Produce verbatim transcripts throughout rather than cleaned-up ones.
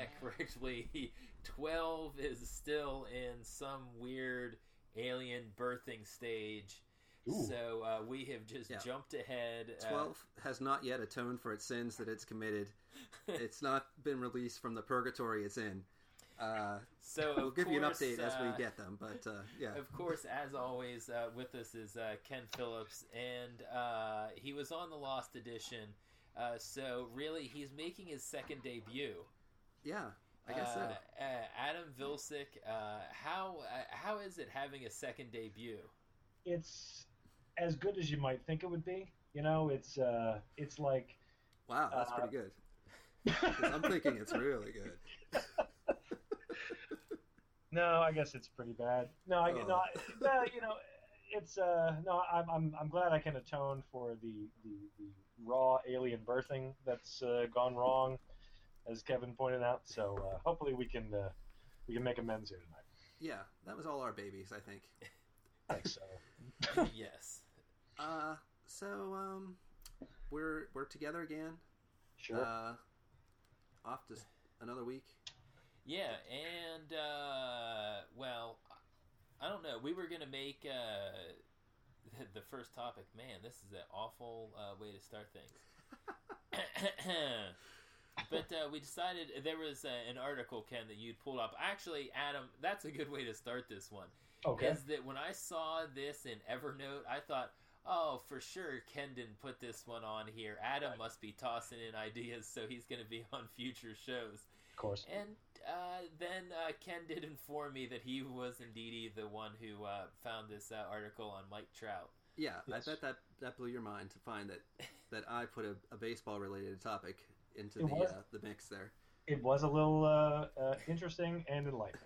that correctly, twelve is still in some weird alien birthing stage. Ooh. So uh, we have just yeah. jumped ahead. twelve uh, has not yet atoned for its sins that it's committed. It's not been released from the purgatory it's in. Uh, so we'll give course, you an update uh, as we get them, but uh, yeah. Of course, as always, uh, with us is uh, Ken Phillips, and uh, he was on the Lost Edition. Uh, so really, he's making his second debut. Yeah, I guess so. Uh, uh, Adam Vilcek, uh, how uh, how is it having a second debut? It's as good as you might think it would be. You know, it's uh, it's like wow, that's uh, pretty good. I'm thinking it's really good. No, I guess it's pretty bad. No, I, oh. no, no, you know, it's uh, no. I'm I'm I'm glad I can atone for the the, the raw alien birthing that's uh, gone wrong, as Kevin pointed out. So uh, hopefully we can uh, we can make amends here tonight. Yeah, that was all our babies, I think. I think so. Yes. Uh, so um, we're we're together again. Sure. Uh, off to another week. Yeah, and, uh, well, I don't know. We were going to make uh, the, the first topic. Man, this is an awful uh, way to start things. But uh, we decided there was uh, an article, Ken, that you'd pulled up. Actually, Adam, that's a good way to start this one. Okay. Is that when I saw this in Evernote, I thought, oh, for sure Ken didn't put this one on here. Adam right. must be tossing in ideas, so he's going to be on future shows. Of course. And uh, then uh, Ken did inform me that he was indeed the one who uh, found this uh, article on Mike Trout. Yeah, yes. I bet that, that blew your mind to find that, that I put a, a baseball-related topic into the uh, the mix there. It was a little uh, uh, interesting and enlightening.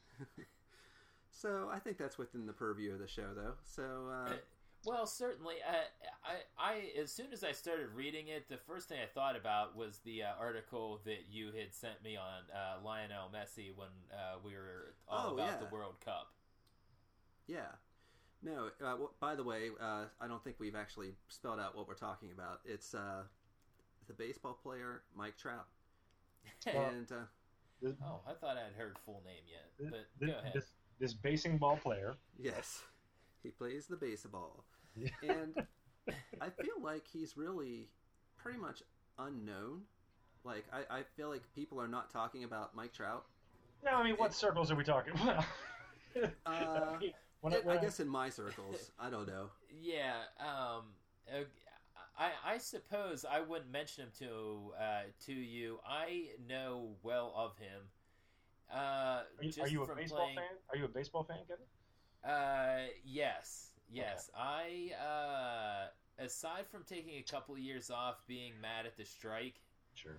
So I think that's within the purview of the show, though. So... Uh, Well, certainly. Uh, I, I, as soon as I started reading it, the first thing I thought about was the uh, article that you had sent me on uh, Lionel Messi when uh, we were all oh, about yeah. the World Cup. Yeah. No, uh, well, by the way, uh, I don't think we've actually spelled out what we're talking about. It's uh, the baseball player, Mike Trout. and uh, Oh, I thought I had heard full name yet, but this, go ahead. This, this basing ball player. Yes. He plays the baseball. And I feel like he's really pretty much unknown. Like, I, I feel like people are not talking about Mike Trout. No, I mean, what it, circles are we talking about? uh, when, it, when I guess in my circles. I don't know. Yeah. Um, I, I suppose I wouldn't mention him to uh, to you. I know well of him. Uh, are, you, just are you a from baseball playing, fan? Are you a baseball fan, Kevin? Uh, yes, yes. Okay. I, uh, aside from taking a couple of years off being mad at the strike, sure.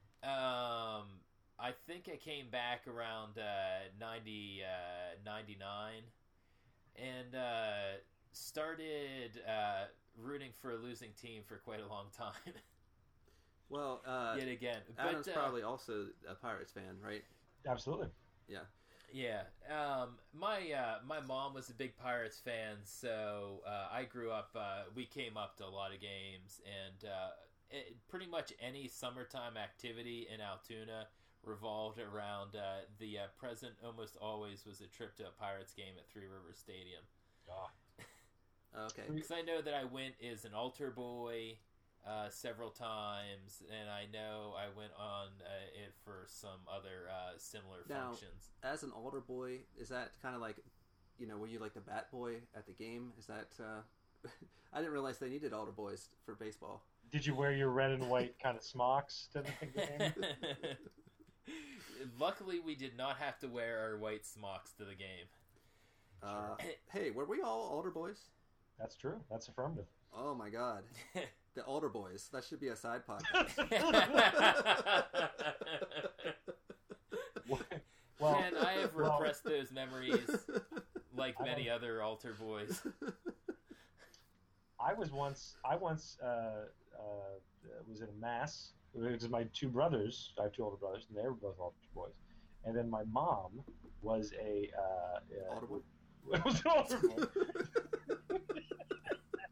Um, I think I came back around, uh, ninety, uh, ninety-nine and, uh, started, uh, rooting for a losing team for quite a long time. Well, uh, yet again. Adam's but, uh, probably also a Pirates fan, right? Absolutely. Yeah. Yeah, um, my uh, my mom was a big Pirates fan, so uh, I grew up. Uh, we came up to a lot of games, and uh, it, pretty much any summertime activity in Altoona revolved around uh, the uh, present. Almost always was a trip to a Pirates game at Three Rivers Stadium. Ah. Okay. Because I know that I went as an altar boy uh, several times, and I know I went on uh, it for some other uh, similar now, functions. As an altar boy, is that kind of like, you know, were you like the bat boy at the game? Is that, uh, I didn't realize they needed altar boys for baseball. Did you wear your red and white kind of smocks to the game? Luckily, we did not have to wear our white smocks to the game. Uh, hey, were we all altar boys? That's true. That's affirmative. Oh my god. The Altar Boys. That should be a side podcast. well, and I have repressed well, those memories like many other altar boys. I was once, I once uh, uh, was in a mass. It was my two brothers. I have two older brothers, and they were both altar boys. And then my mom was a... Uh, altar boy? was an altar boy.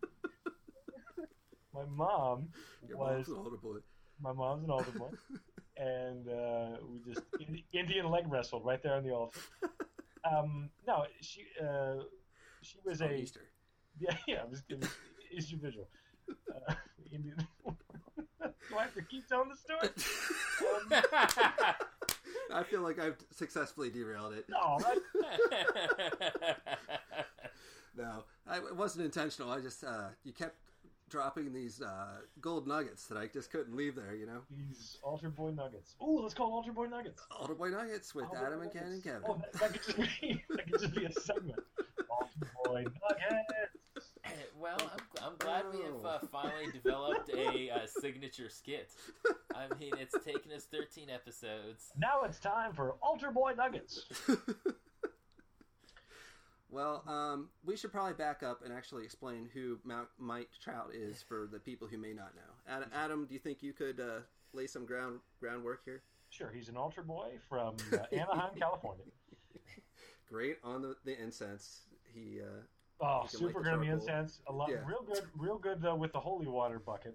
My mom Your was mom's an altar boy. My mom's an altar boy, and uh, we just Indian leg wrestled right there on the altar. Um, no, she uh, she was Oh, a Easter. yeah yeah. It was, it was Easter Vigil. Uh, Indian. Do I have to keep telling the story? Um, I feel like I've successfully derailed it. no, that, No, I, it wasn't intentional. I just uh, you kept dropping these uh, gold nuggets that I just couldn't leave there. You know, these altar boy nuggets. Ooh, let's call them altar boy nuggets. Altar Boy Nuggets with Altar Adam Boy and Ken and Nuggets. Kevin. Oh, that, that could just be that could just be a segment. Altar boy nuggets. Well, I'm, I'm glad we have uh, Oh. finally developed a uh, signature skit. I mean, it's taken us thirteen episodes. Now it's time for altar boy nuggets. Well, um, we should probably back up and actually explain who Mount Mike Trout is for the people who may not know. Ad- Adam, do you think you could uh, lay some ground groundwork here? Sure, he's an altar boy from uh, Anaheim, California. Great on the, the incense. He uh, Oh, You can super light the good on the charcoal. incense. A lot, Yeah. real good, real good though with the holy water bucket.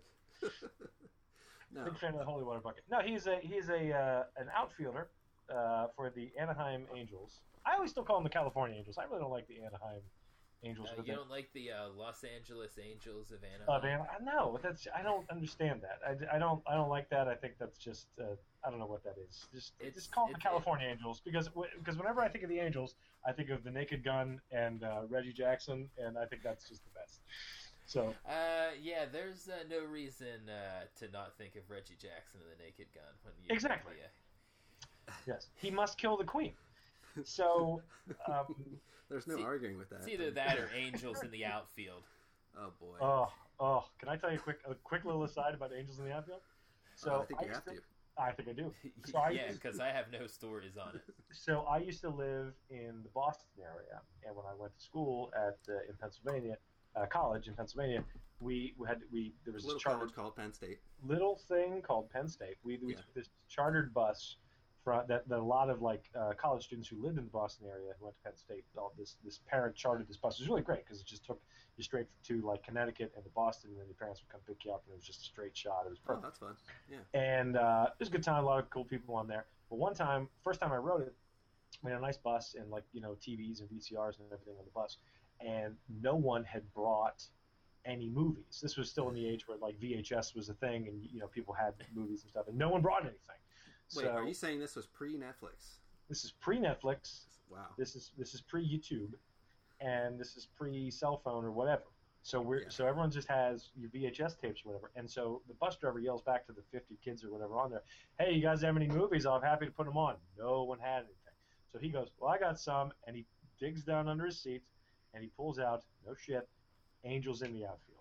no, Big fan of the holy water bucket. No, he's a he's a uh, an outfielder uh, for the Anaheim Angels. I always still call them the California Angels. I really don't like the Anaheim Angels. Uh, with you it. don't like the uh, Los Angeles Angels of Of Anaheim? Ana- no, that's I don't understand that. I, I don't I don't like that. I think that's just uh, I don't know what that is. Just It's- just call them the it's- California Angels because w- because whenever I think of the Angels, I think of the Naked Gun and uh, Reggie Jackson, and I think that's just the best. So Uh, yeah, there's uh, no reason uh, to not think of Reggie Jackson and the Naked Gun when you Exactly. Yeah. yes, he must kill the Queen. So um, there's no See, arguing with that. It's either that or Angels in the outfield. Oh boy. oh oh, can I tell you a quick a quick little aside about Angels in the Outfield? So Oh, I think you used have to. I think I do. So I yeah, used- because I have no stories on it. So I used to live in the Boston area, and when I went to school at uh, in Pennsylvania, uh, college in Pennsylvania, we, we had we there was Little this chartered college called Penn State. little thing called Penn State. We, we Yeah. took this chartered bus from that, that a lot of like uh, college students who lived in the Boston area who went to Penn State. All this this parent chartered this bus. It was really great because it just took you straight to like Connecticut and to Boston, and then your parents would come pick you up, and it was just a straight shot. It was Oh, perfect. that's fun. Yeah. And uh, it was a good time. A lot of cool people on there. But one time, first time I rode it, we had a nice bus and like you know T Vs and V C Rs and everything on the bus, and no one had brought any movies. This was still in the age where like V H S was a thing, and you know people had movies and stuff, and no one brought anything. Wait, so are you saying this was pre-Netflix? this is pre-Netflix. Wow. This is this is pre-YouTube, and this is pre-cell phone or whatever. So we're Yeah. so everyone just has your V H S tapes or whatever. And so the bus driver yells back to the fifty kids or whatever on there, "Hey, you guys have any movies? I'm happy to put them on." No one had anything. So he goes, "Well, I got some," and he digs down under his seat and he pulls out, no shit, Angels in the Outfield.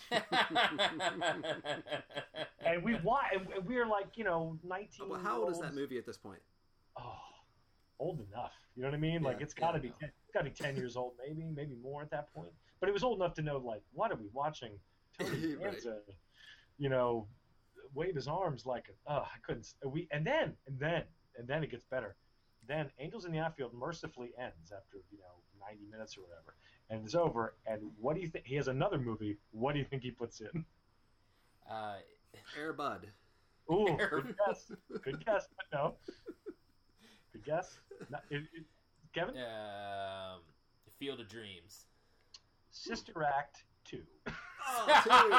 And we why and we were like, you know, nineteen. Well, how old is that movie at this point? Oh, old enough. You know what I mean? Like Yeah, it's got to yeah, be no. ten, it's got to be ten years old, maybe, maybe more at that point. But it was old enough to know, like, what are we watching? Tony Right. Danza, you know, wave his arms like, oh, I couldn't. We and then and then and then it gets better. Then Angels in the Outfield mercifully ends after you know ninety minutes or whatever, and it's over. And what do you think? He has another movie. What do you think he puts in? Uh, Air Bud. Ooh, Air good guess. Good guess. But no. Good guess. Not, it, it, Kevin? um, Field of Dreams. Sister Act two. Oh,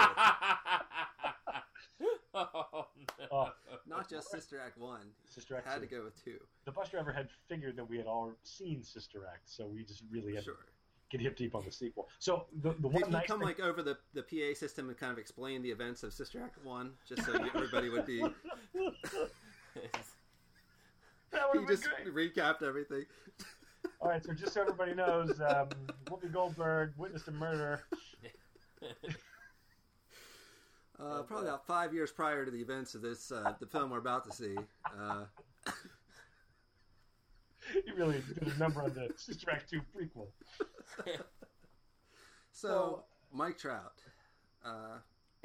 oh, no. Oh. Not just Sister Act one. Sister Act Had two. to go with two. The bus driver had figured that we had all seen Sister Act, so we just really had Sure. to get hip deep on the sequel. So the the Did one you nice come thing, like over the, the P A system and kind of explain the events of Sister Act one, just so you- everybody would be? that He would be just great. recapped everything. All right, so just so everybody knows, um, Whoopi Goldberg witnessed a murder. Uh, probably about five years prior to the events of this, uh, the film we're about to see. Uh, He really did a number on the Sister Act two prequel. so, Mike Trout. Uh,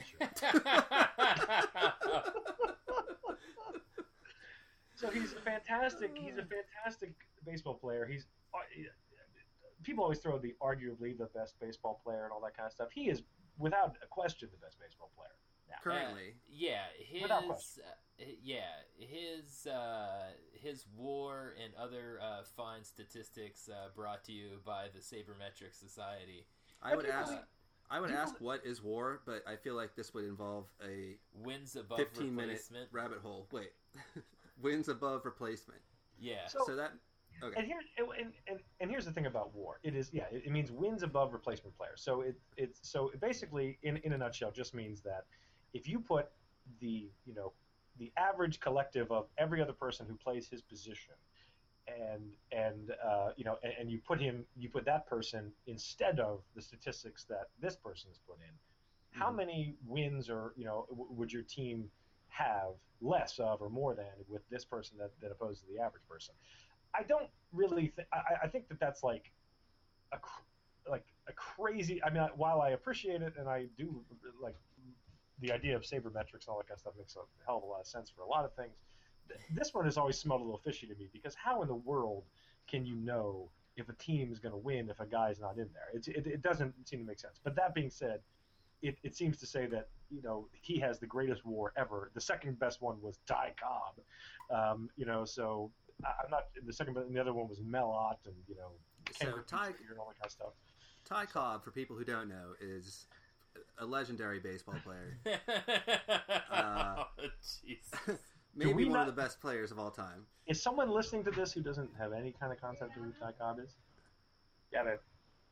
So he's a fantastic. He's a fantastic baseball player. He's uh, people always throw the arguably the best baseball player and all that kind of stuff. He is without a question the best baseball player now. currently. Uh, yeah, his Without question. uh, yeah, his uh, his WAR and other uh, fine statistics uh, brought to you by the Sabermetric Society. I would do you ask. believe- I would do you ask believe- what is WAR, but I feel like this would involve a Wins above fifteen minute replacement. rabbit hole. Wait, wins above replacement. Yeah. So- So that okay. And here, and, and, and here's the thing about WAR. It is, yeah, it, it means wins above replacement players. So it it's so it basically, in in a nutshell, just means that if you put the you know the average collective of every other person who plays his position, and and uh, you know and, and you put him you put that person instead of the statistics that this person has put in, how Mhm. many wins or you know w- would your team have less of or more than with this person that, that opposed to the average person? I don't really think. I, I think that that's like a cr- like a crazy. I mean, I, while I appreciate it and I do like the idea of sabermetrics and all that kind of stuff makes a hell of a lot of sense for a lot of things. th- This one has always smelled a little fishy to me because how in the world can you know if a team is going to win if a guy's not in there? It, it it doesn't seem to make sense. But that being said, it, it seems to say that you know he has the greatest WAR ever. The second best one was Ty Cobb, um, you know. So I- I'm not the second, but the other one was Melott, and you know, So Kendrick Ty and all that kind of stuff. Ty Cobb, for people who don't know, is a legendary baseball player. oh, Jesus. Maybe we one not- of the best players of all time. Is someone listening to this who doesn't have any kind of concept of who Ty Cobb is? Got it.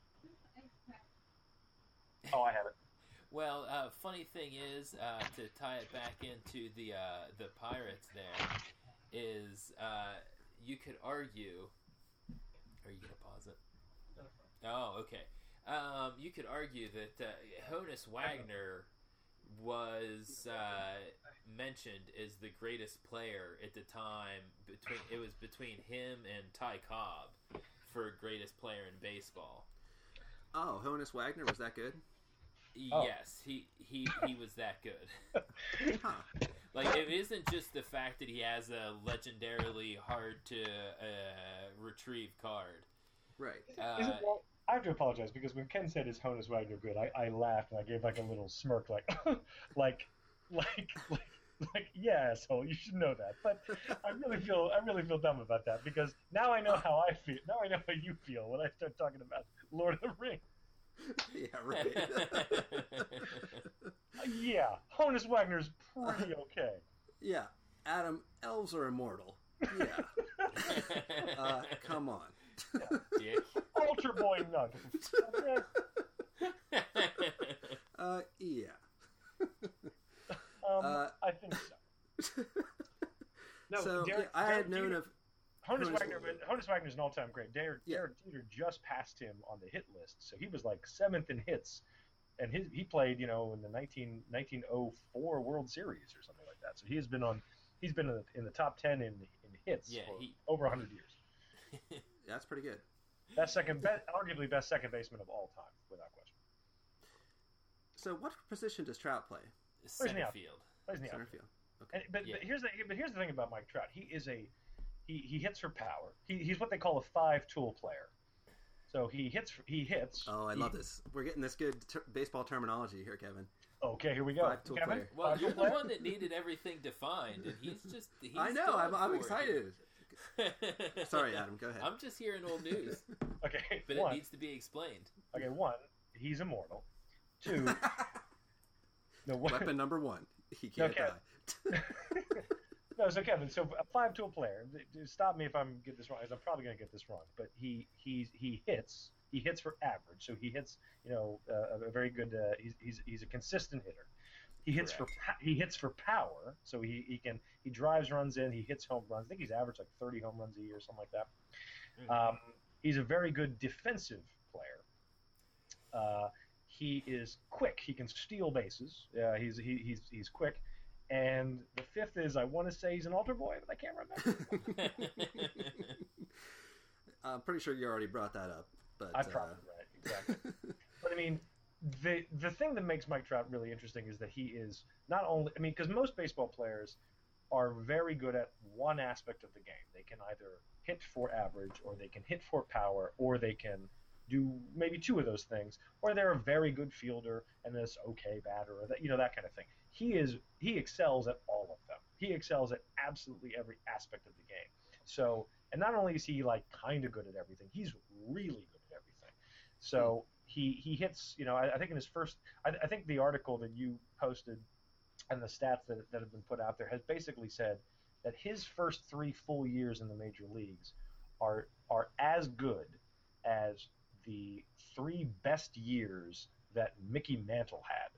Oh, I have it. Well, uh, funny thing is, uh, to tie it back into the uh, the Pirates, there is uh, you could argue. Are you gonna pause it? Oh, okay. Um, you could argue that uh, Honus Wagner was uh, mentioned as the greatest player at the time. Between it was between him and Ty Cobb for greatest player in baseball. Oh, Honus Wagner was that good? Oh. Yes, he, he he was that good. Huh. Like, it isn't just the fact that he has a legendarily hard to uh, retrieve card. Right. Uh, Is it, well, I have to apologize because when Ken said is Honus Wagner good, I, I laughed and I gave like a little smirk, like, like, like, like, like, yeah, asshole, you should know that. But I really feel, I really feel dumb about that because now I know how I feel. Now I know how you feel when I start talking about Lord of the Rings. Yeah, right. Yeah, Honus Wagner's pretty okay. Yeah, Adam, elves are immortal. Yeah. Uh, come on. Dick. Ultra Boy Nuggets. Okay. Uh, yeah. Um, Uh, I think so. No, so Derek, yeah, I Derek had known Jeter- of. Honus Honus Wagner, Wagner. Honus Wagner's an all-time great. Derek, Yeah. Derek Jeter just passed him on the hit list, so he was like seventh in hits, and his, he played, you know, in the nineteen, nineteen oh four World Series or something like that. So he has been on, he's been in the, in the top ten in in hits Yeah, for he- over a hundred years. That's pretty good. Best second, best, arguably best second baseman of all time, without question. So, what position does Trout play? Center out? field. Plays in the Center outfield. field. And, but, Yeah. but here's the but here's the thing about Mike Trout. He is a he, he hits for power. He, he's what they call a five tool player. So he hits he hits. Oh, I he- love this. We're getting this good ter- baseball terminology here, Kevin. Okay, here we go. Five tool Kevin, player. Well, five you're tool the player? one that needed everything defined, and he's just. He's I know. going I'm, I'm for it. excited. Sorry, Adam. Go ahead. I'm just hearing old news, Okay, but one. it needs to be explained. Okay, one. He's immortal. Two. No, one. Weapon number one. He can't Okay. die. No, so Kevin, so a five tool player. Stop me if I'm get this wrong, because I'm probably gonna get this wrong. But he he he hits. He hits for average, so he hits. You know, uh, a very good. Uh, he's he's he's a consistent hitter. He hits Correct. for pa- he hits for power, so he, he can he drives runs in. He hits home runs. I think he's averaged like thirty home runs a year, something like that. Mhm. Um, he's a very good defensive player. Uh, he is quick. He can steal bases. Uh, he's he, he's he's quick. And the fifth is I want to say he's an altar boy, but I can't remember. I'm pretty sure you already brought that up, but I uh, probably right, exactly. But I mean, the the thing that makes Mike Trout really interesting is that he is not only I mean, because most baseball players are very good at one aspect of the game. They can either hit for average, or they can hit for power, or they can do maybe two of those things, or they're a very good fielder and this okay batter, or that you know that kind of thing. he is he excels at all of them. He excels at absolutely every aspect of the game. So, and not only is he like kind of good at everything, he's really good at everything. So he he hits, you know, I, I think in his first, I, I think the article that you posted and the stats that that have been put out there has basically said that his first three full years in the major leagues are are as good as the three best years that Mickey Mantle had.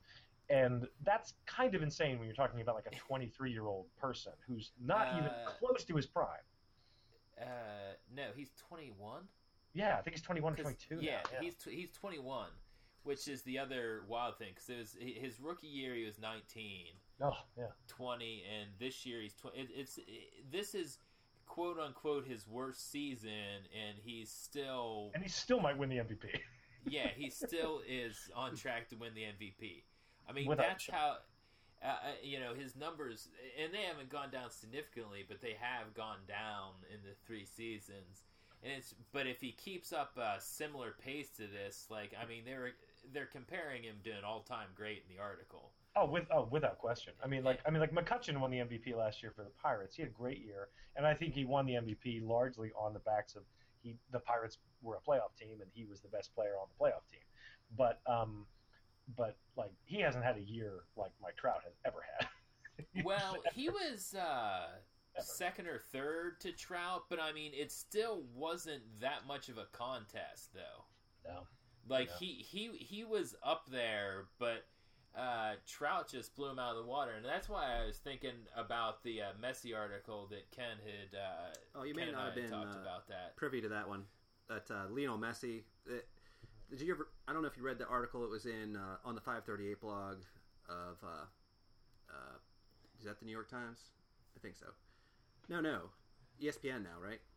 And that's kind of insane when you're talking about like a twenty-three-year-old person who's not uh, even close to his prime. Uh, no, he's twenty-one. Yeah, I think he's twenty-one or twenty-two. Yeah, now. yeah, he's tw- he's twenty-one, which is the other wild thing because it was his rookie year he was nineteen. Oh yeah. twenty, and this year he's twenty. It, it's it, this is quote unquote his worst season, and he's still and he still might win the M V P. Yeah, he still is on track to win the M V P. I mean, Without that's how, uh, you know, his numbers, and they haven't gone down significantly, but they have gone down in the three seasons. And it's, but if he keeps up a similar pace to this, like, I mean, they're they're comparing him to an all-time great in the article. Oh, with oh, without question. I mean, like, I mean, like McCutchen won the M V P last year for the Pirates. He had a great year, and I think he won the M V P largely on the backs of he. The Pirates were a playoff team, and he was the best player on the playoff team. But um. But, like, he hasn't had a year like Mike Trout has ever had. Well, he was uh, second or third to Trout, but, I mean, it still wasn't that much of a contest, though. No. Like, no. He, he, he was up there, but uh, Trout just blew him out of the water. And that's why I was thinking about the uh, Messi article that Ken had uh, Oh, you may Ken not have been talked uh, about that. privy to that one. That uh, Lionel Messi... It, Did you ever? I don't know if you read the article. It was in uh, on the five thirty-eight blog of. Uh, uh, is that the New York Times? I think so. No, no, E S P N now, right?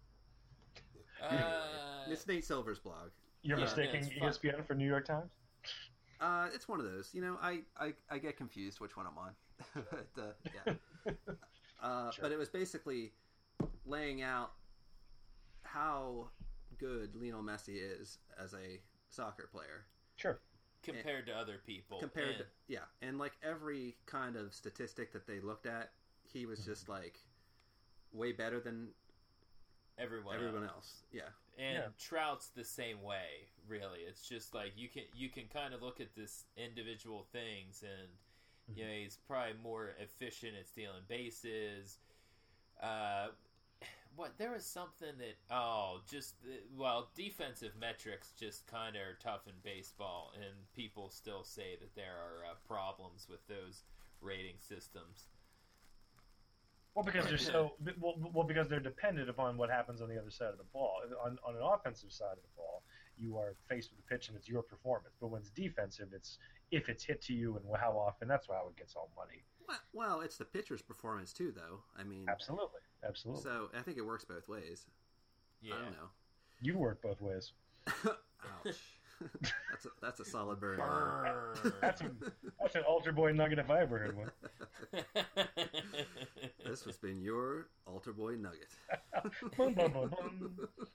Uh, It's Nate Silver's blog. You're Yeah, mistaking yeah, E S P N for New York Times? Uh, it's one of those. You know, I, I, I get confused which one I'm on. but, uh, yeah. uh, Sure. But it was basically laying out how good Lionel Messi is as a soccer player. Sure. compared to other people. Compared and, to, yeah. And like every kind of statistic that they looked at, he was just like way better than everyone everyone else. else. Yeah. And Yeah. Trout's the same way, really. It's just like you can you can kind of look at this individual things, and you know he's probably more efficient at stealing bases. Uh, what there was something that oh just well defensive metrics just kind of are tough in baseball, and people still say that there are uh, problems with those rating systems. Well, because they're so well, well, because they're dependent upon what happens on the other side of the ball. On, on an offensive side of the ball, you are faced with the pitch and it's your performance. But when it's defensive, it's if it's hit to you and how often. That's how it gets all money. Well, it's the pitcher's performance too, though. I mean, absolutely, absolutely. So I think it works both ways. Yeah. I don't know. You work both ways. Ouch. that's a, that's a solid burn. That's, a, that's an altar boy nugget if I ever heard one. This has been your altar boy nugget. Bum, bum, bum, bum.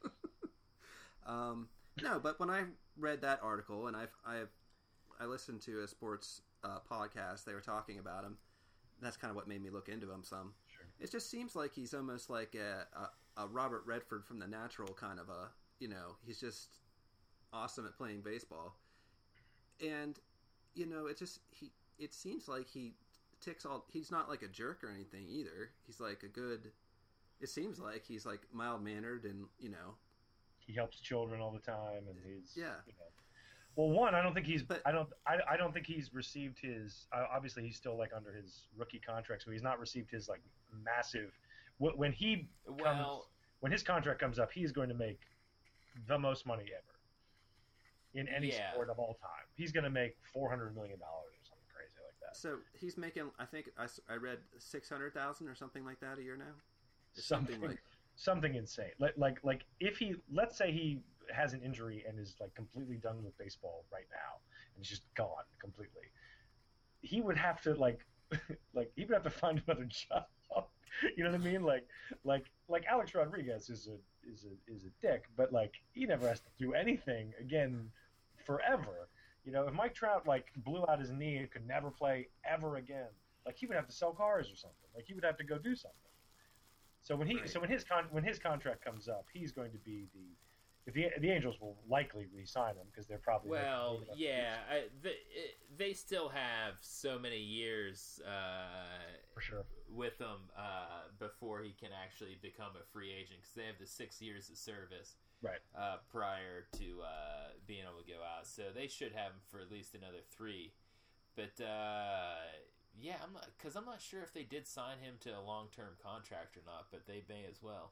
um, no, but when I read that article and I've, I've I listened to a sports uh, podcast, they were talking about him. That's kind of what made me look into him some. Sure. It just seems like he's almost like a, a, a Robert Redford from The Natural kind of a, you know, he's just awesome at playing baseball. And, you know, it just, he, it seems like he ticks all, he's not like a jerk or anything either. He's like a good, it seems like he's like mild-mannered and, you know. He helps children all the time and he's, yeah. You know. Well, one, I don't think he's. But, I don't. I, I don't think he's received his. Uh, obviously, he's still like under his rookie contract, so he's not received his like massive. When he comes, well, when his contract comes up, he's going to make the most money ever in any yeah. sport of all time. He's going to make four hundred million dollars or something crazy like that. So he's making. I think I, I read six hundred thousand or something like that a year now. It's Something, something like something insane. Like like like if he, let's say he has an injury and is like completely done with baseball right now and is just gone completely, he would have to like like he would have to find another job. You know what I mean? Like like like Alex Rodriguez is a is a is a dick, but like he never has to do anything again forever. You know, if Mike Trout like blew out his knee and could never play ever again, like he would have to sell cars or something. Like he would have to go do something. So when he Right. so when his con- when his contract comes up, he's going to be the if the the Angels will likely re-sign him because they're probably Well, making enough yeah, fees. I, they, they still have so many years uh, For sure. with him uh, before he can actually become a free agent because they have the six years of service Right. uh, prior to uh, being able to go out. So they should have him for at least another three. But uh, yeah, I'm not because I'm not sure if they did sign him to a long term contract or not, but they may as well.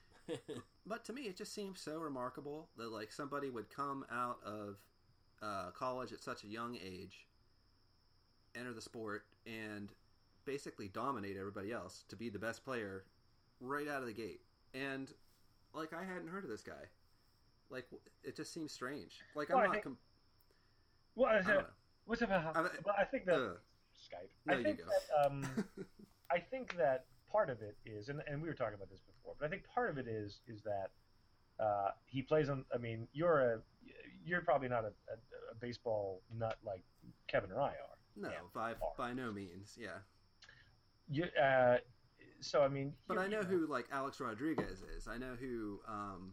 But to me, it just seems so remarkable that like somebody would come out of uh, college at such a young age, enter the sport, and basically dominate everybody else to be the best player right out of the gate. And like I hadn't heard of this guy. Like it just seems strange. Like I'm Well, I not. think- Com- Well, I, I don't know. what's about? I- well, I think that Ugh. Skype. No, I you think go. that um, I think that part of it is, and, and we were talking about this before, but I think part of it is is that uh, he plays on. I mean, you're a you're probably not a, a, a baseball nut like Kevin or I are. no, Yeah, by are. by no means. Yeah, You, uh, so I mean, but you- I know you who like Alex Rodriguez is. I know who. Um,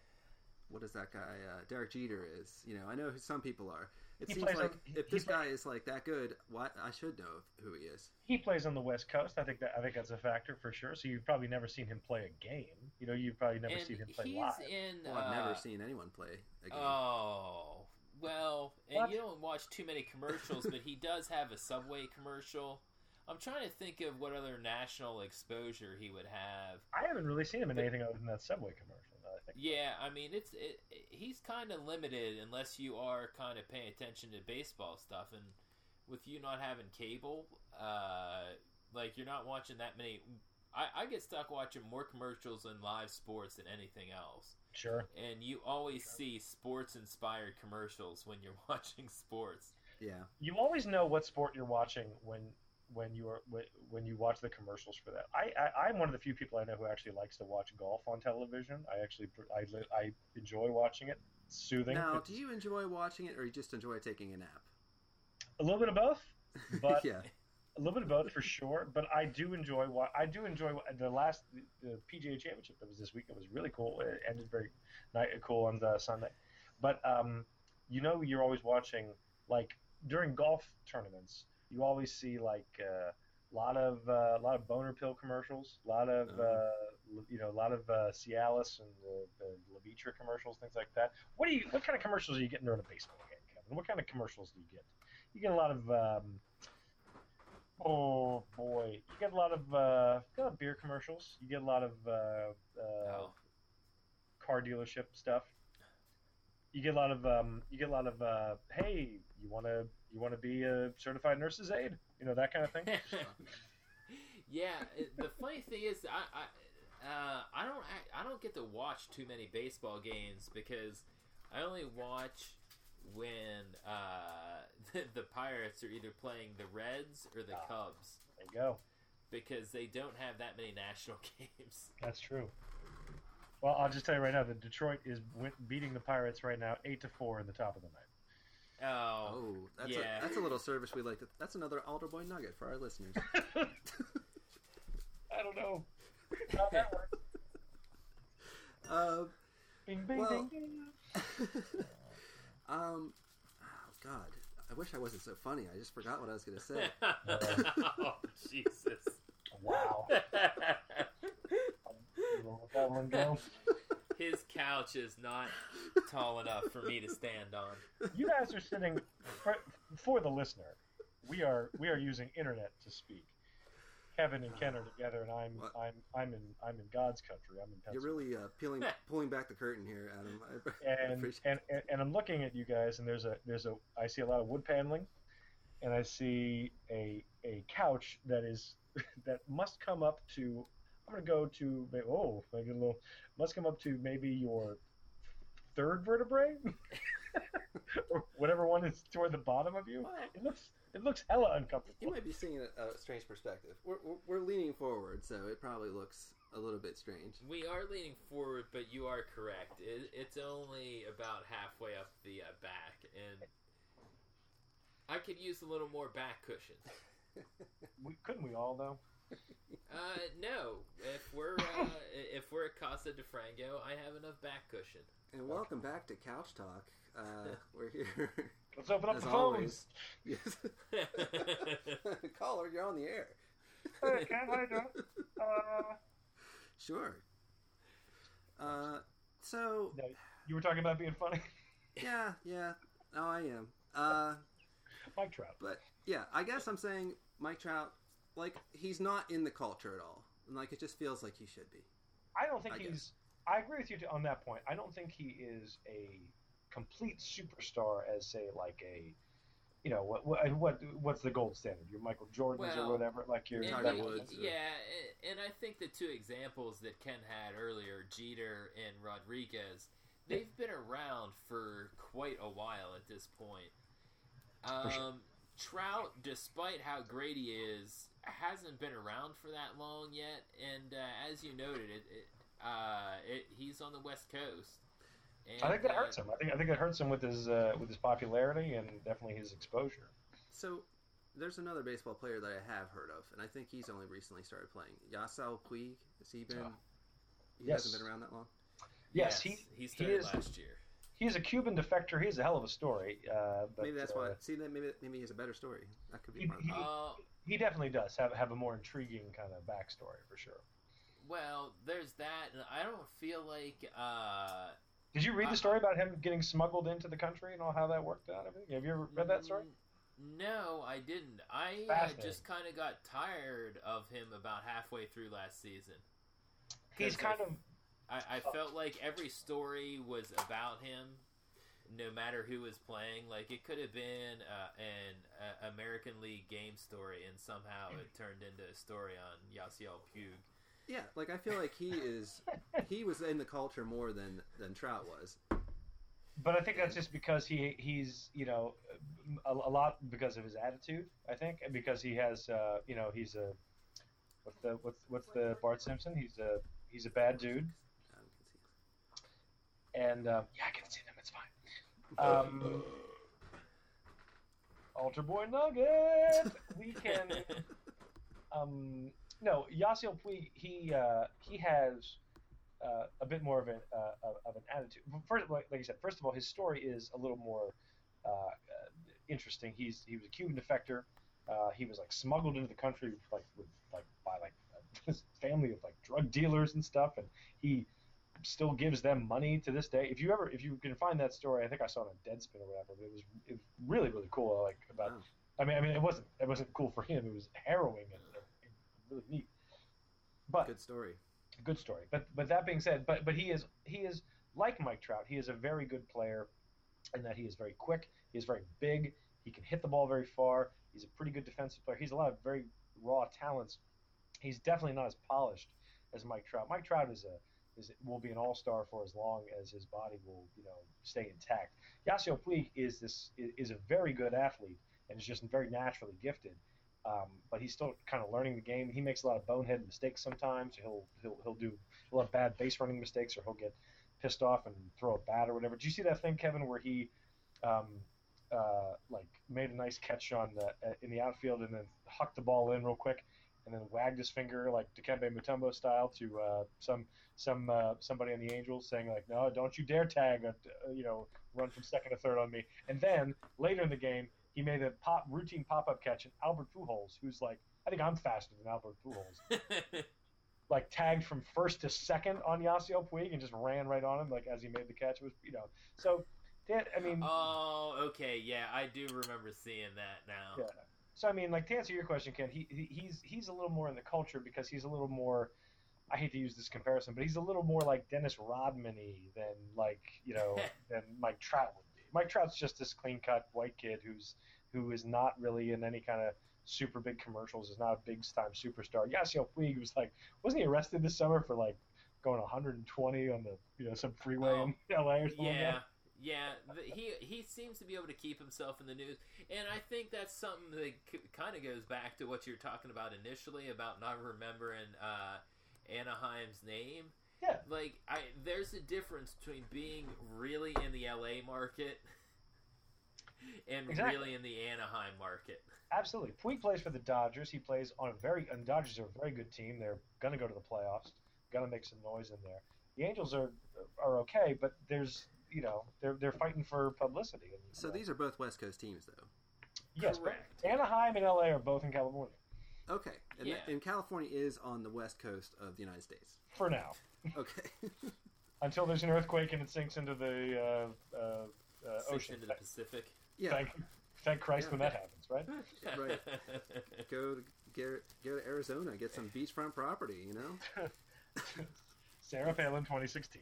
what is that guy? Uh, Derek Jeter is. You know, I know who some people are. It He seems plays like on- he- if he this play- guy is like that good, why I should know who he is. He plays on the West Coast. I think that I think that's a factor for sure. So you've probably never seen him play a game. You know, you've probably never and seen him play he's live. in. Well, I've uh, never seen anyone play a game. Oh, well, and What? you don't watch too many commercials, but he does have a Subway commercial. I'm trying to think of what other national exposure he would have. I haven't really seen him in anything other than that Subway commercial. now I think. Yeah, I mean, it's it, it, he's kind of limited unless you are kind of paying attention to baseball stuff, and with you not having cable, uh, like you're not watching that many. I, I get stuck watching more commercials in live sports than anything else. Sure. And you always see sports-inspired commercials when you're watching sports. Yeah, You always know what sport you're watching when when you are when, when you watch the commercials for that. I, I I'm one of the few people I know who actually likes to watch golf on television. I actually I li- I enjoy watching it. It's soothing. now, It's do you enjoy watching it, or you just enjoy taking a nap? a little bit of both, but yeah, a little bit of both for sure. But I do enjoy what I do enjoy wa- the last the P G A Championship that was this week. It was really cool. It ended very night cool on the Sunday. But um, you know, you're always watching like during golf tournaments. You always see like a uh, lot of a uh, lot of boner pill commercials, a lot of Oh. uh, you know, a lot of uh, Cialis and uh, the Levitra commercials, things like that. What do you? What kind of commercials are you getting during a baseball game, Kevin? What kind of commercials do you get? You get a lot of um, oh boy, you get a lot of uh, you get a lot of beer commercials. You get a lot of uh, uh, Oh. car dealership stuff. You get a lot of um, you get a lot of uh, hey, you want to you want to be a certified nurse's aide, you know, that kind of thing. Yeah, it, the funny thing is, I I, uh, I don't act- I don't get to watch too many baseball games because I only watch when uh, the, the Pirates are either playing the Reds or the Ah. Cubs There you go. because they don't have that many national games. That's true. Well, I'll just tell you right now that Detroit is win- beating the Pirates right now, eight to four in the top of the night. Oh, oh, that's yeah. a that's a little service we like. To, that's another Alder Boy nugget for our listeners. I don't know. How that works. uh, Bing, bing, Well- bing, bing. um, oh God, I wish I wasn't so funny. I just forgot what I was going to say. oh, Jesus. Wow. We'll let that one go. His couch is not tall enough for me to stand on. You guys are sitting for, for the listener. We are we are using internet to speak. Kevin and Ken are together, and I'm What? I'm I'm in I'm in God's country. I'm in You're Pennsylvania. really uh, peeling, pulling back the curtain here, Adam. I, I and, appreciate and and and I'm looking at you guys, and there's a there's a I see a lot of wood paneling, and I see a a couch that is that must come up to. I'm gonna go to oh I get a little must come up to maybe your third vertebrae, or whatever one is toward the bottom of you. Well, It looks it looks hella uncomfortable. you might be seeing a, a strange perspective. We're, we're, we're leaning forward, so it probably looks a little bit strange. We are leaning forward, but you are correct. It, it's only about halfway up the uh, back, and I could use a little more back cushion. We, couldn't we all though? Uh, no. If we're uh, if we're at Casa de Frango, I have enough back cushion. And welcome back to Couch Talk. Uh, we're here. Let's open up as the always. phones. Yes. Caller, you're on the air. Hey, Ken, how you doing? Uh, Sure. Uh, so no, you were talking about being funny. yeah, yeah. No, I am. Uh, Mike Trout. but yeah, I guess I'm saying Mike Trout, like he's not in the culture at all, and like it just feels like he should be. I don't think I he's. guess. I agree with you on that point. I don't think he is a complete superstar as, say, like a, you know, what what, what what's the gold standard? Your Michael Jordans Well, or whatever. Like your And, Tiger that- Woods or- yeah, and I think the two examples that Ken had earlier, Jeter and Rodriguez, they've been around for quite a while at this point. Um, sure. Trout, despite how great he is, hasn't been around for that long yet, and uh, as you noted, it, it, uh, it, he's on the West Coast. And, I think that uh, hurts him. I think I think that hurts him with his uh, with his popularity and definitely his exposure. So there's another baseball player that I have heard of, and I think he's only recently started playing. Yasiel Puig. Has he been? Oh. He Yes. hasn't been around that long. Yes, he he he started is last year. he's a Cuban defector. He's a hell of a story. Uh, but, Maybe that's uh, why. See, that maybe maybe he has a better story. That could be He- part of he- it. Uh, He definitely does have have a more intriguing kind of backstory for sure. well, there's that, and I don't feel like. Uh, Did you read Uh, the story about him getting smuggled into the country and all how that worked out? Have you ever read that story? N- No, I didn't. I uh, Fascinating. just kind of got tired of him about halfway through last season. He's 'Cause kind I, of I, I felt like every story was about him, no matter who was playing. Like it could have been uh, an uh, American League game story, and somehow it turned into a story on Yasiel Puig. Yeah, like I feel like he is. He was in the culture more than than Trout was. But I think that's just because he he's you know a, a lot because of his attitude. I think and because he has uh, you know he's a what's the what's what's the Bart Simpson? He's a he's a bad dude. Adam can see us. And uh, yeah, I can see them. It's fine. Um, Altar Boy Nugget. We can. Um, no, Yasiel Puig. He uh, he has uh, a bit more of an uh, of an attitude. First, like, like you said, first of all, his story is a little more uh, uh, interesting. He's he was a Cuban defector. Uh, he was like smuggled into the country like with like by like his family of like drug dealers and stuff, and he still gives them money to this day. If you ever if you can find that story, I think I saw it on Deadspin or whatever. But it was it was really really cool. Like about. Wow. I mean, I mean, it wasn't it wasn't cool for him. It was harrowing and, and really neat. But Good story. good story. But but that being said, but but he is he is like Mike Trout. He is a very good player, in that he is very quick. He is very big. He can hit the ball very far. He's a pretty good defensive player. He's a lot of very raw talents. He's definitely not as polished as Mike Trout. Mike Trout is a is will be an all-star for as long as his body will you know stay intact. Yasiel Puig is this is a very good athlete and is just very naturally gifted. Um, but he's still kind of learning the game. He makes a lot of bonehead mistakes sometimes. He'll he'll he'll do a lot of bad base running mistakes, or he'll get pissed off and throw a bat or whatever. Did you see that thing, Kevin, where he um, uh, like made a nice catch on the uh, in the outfield and then hucked the ball in real quick and then wagged his finger like Dikembe Mutombo style to uh, some some uh, somebody on the Angels, saying like, "No, don't you dare tag a, uh, you know run from second to third on me." And then later in the game, he made a pop routine pop-up catch, and Albert Pujols, who's like, I think I'm faster than Albert Pujols, like tagged from first to second on Yasiel Puig and just ran right on him, like as he made the catch. It was, you know, so that, I mean, Oh, okay, yeah, I do remember seeing that now. yeah. So I mean, like to answer your question, Ken, he, he he's he's a little more in the culture because he's a little more. I hate to use this comparison, but he's a little more like Dennis Rodman-y than like you know than Mike Trout would be. Mike Trout's just this clean-cut white kid who's who is not really in any kind of super big commercials. Is not a big-time superstar. Yasiel Puig was like, wasn't he arrested this summer for like going one hundred twenty on the you know some freeway Oh, in L A or something? like Yeah, that? yeah. the- He he seems to be able to keep himself in the news, and I think that's something that c- kind of goes back to what you were talking about initially about not remembering uh, Anaheim's name. Yeah. Like, I there's a difference between being really in the L A market and Exactly. really in the Anaheim market. Absolutely. Puig plays for the Dodgers. He plays on a very, and the Dodgers are a very good team. They're going to go to the playoffs. Going to make some noise in there. The Angels are are okay, but there's, you know, they're they're fighting for publicity. And, So you know, these are both West Coast teams, though. yes, but Correct. Anaheim and L A are both in California Okay, and, Yeah. that- and California is on the west coast of the United States. for now, Okay. until there's an earthquake and it sinks into the uh, uh, uh, Sinks ocean. into the Pacific. yeah. Thank, thank Christ Yeah. when that happens, right? Right. Go to go, go to Arizona, get some beachfront property. You know. Sarah Palin, twenty sixteen.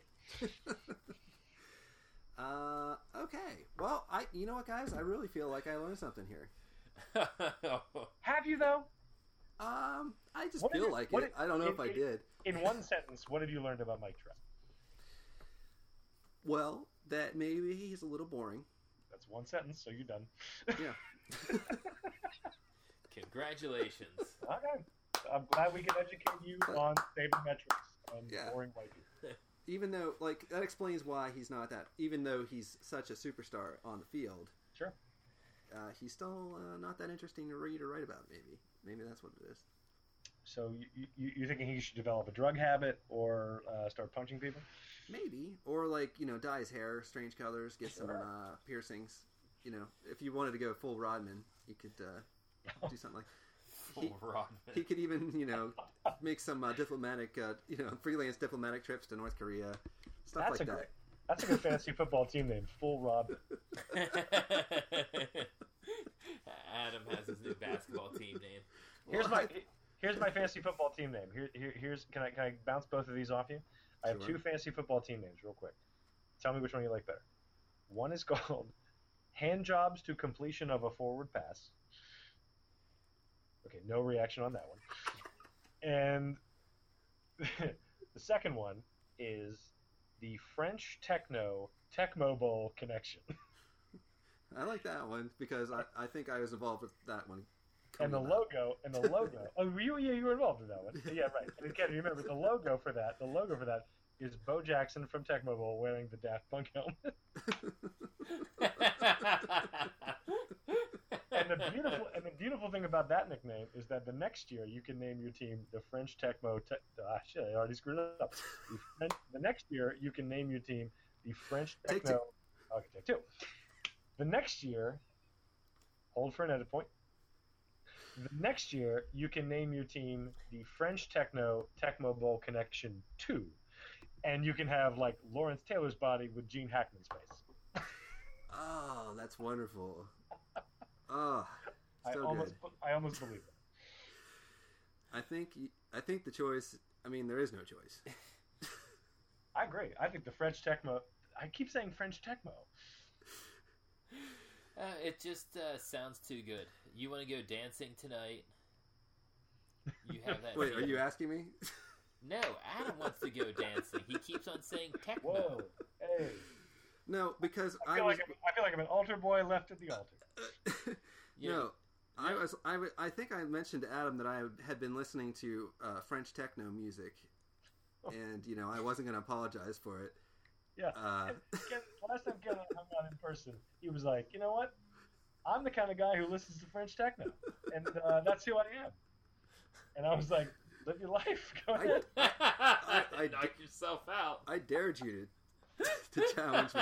uh. Okay. Well, I. You know what, guys? I really feel like I learned something here. Have you though? Um. I just What did feel you- like what it. did- I don't know in- if I in- did. In one sentence, what have you learned about Mike Trout? Well, that maybe he's a little boring. That's one sentence, so you're done. Yeah. Congratulations. Okay. I'm glad we can educate you on sabermetrics and Yeah. boring white people. Even though, like, that explains why he's not that. Even though he's such a superstar on the field, Sure. uh, he's still uh, not that interesting to read or write about. Maybe. Maybe that's what it is. So you, you, you thinking he should develop a drug habit or uh, start punching people? Maybe, or like you know, dye his hair strange colors, get some Sure. uh, piercings. You know, if you wanted to go full Rodman, you could uh, do something like. Full Rodman. He could even you know make some uh, diplomatic, uh, you know, freelance diplomatic trips to North Korea, stuff That's like a that. great. That's a good fantasy football team name, Full Rob. Adam has his new basketball team name. Here's Well, my here's my fantasy football team name. Here, here here's can I can I bounce both of these off you? I have Sure. two fantasy football team names, real quick. Tell me which one you like better. One is called Hand Jobs to Completion of a Forward Pass. Okay, no reaction on that one. And the second one is the French Techno Tecmo Bowl Connection. I like that one because I, I think I was involved with that one. And the coming up. logo, and the logo. Oh, were you? Yeah, you were involved in that one. Yeah, right. And again, remember the logo for that. The logo for that is Bo Jackson from Tecmo Bowl wearing the Daft Punk helmet. And the beautiful, and the beautiful thing about that nickname is that the next year you can name your team the French Tecmo. Te- ah, shit, I already screwed it up. The, French, the next year you can name your team the French Take Techno. Okay, take two. The next year, hold for an edit point. The next year, you can name your team the French Techno Tecmo Bowl Connection two. And you can have, like, Lawrence Taylor's body with Gene Hackman's face. Oh, that's wonderful. Oh, I so almost, good. I almost believe it. I think y- I think the choice. I mean, there is no choice. I agree. I think the French Tecmo. I keep saying French Tecmo. Uh, it just uh, sounds too good. You want to go dancing tonight? You have that. Wait, are feeling. you asking me? No, Adam wants to go dancing. He keeps on saying techno. Whoa, hey! No, because I I, feel was. like I'm, I feel like I'm an altar boy left at the altar. You no, know, I yeah. was. I, w- I think I mentioned to Adam that I had been listening to uh, French techno music, and you know I wasn't going to apologize for it. Yeah. Uh, And Ken, last time Ken and I hung out in person, he was like, "You know what? I'm the kind of guy who listens to French techno, and uh, that's who I am." And I was like, "Live your life. Go I- ahead." I- I- knock yourself out. I dared you to to challenge me.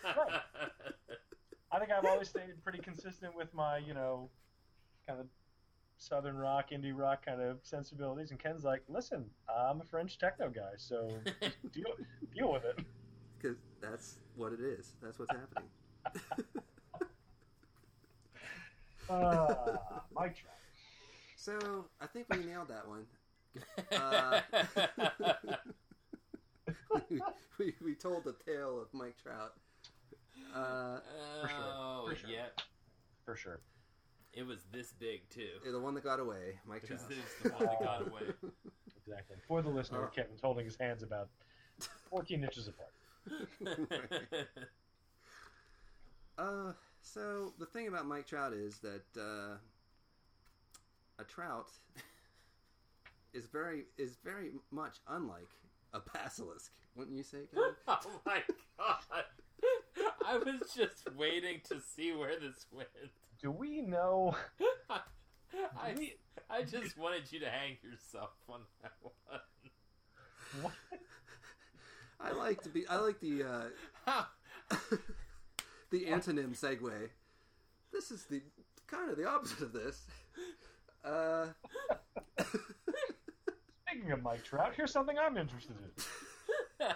I think I've always stayed pretty consistent with my, you know, kind of southern rock, indie rock kind of sensibilities. And Ken's like, "Listen, I'm a French techno guy, so deal deal with it." Because that's what it is. That's what's happening. Uh, Mike Trout. So I think we nailed that one. Uh, we, we, we told the tale of Mike Trout. Uh, For sure. Oh, For sure. yeah. For sure. It was this big, too. the one that got away, Mike It was Trout. the one that got away. Exactly. For the listener, Oh. Kevin's holding his hands about fourteen inches apart. Uh, so the thing about Mike Trout is that uh, a trout is very is very much unlike a basilisk, wouldn't you say, Kevin? Oh my god! I was just waiting to see where this went. Do we know? I, we... I just wanted you to hang yourself on that one. What? I like to be. I like the uh, the antonym segue. This is the kind of the opposite of this. Uh, Speaking of Mike Trout, here's something I'm interested in.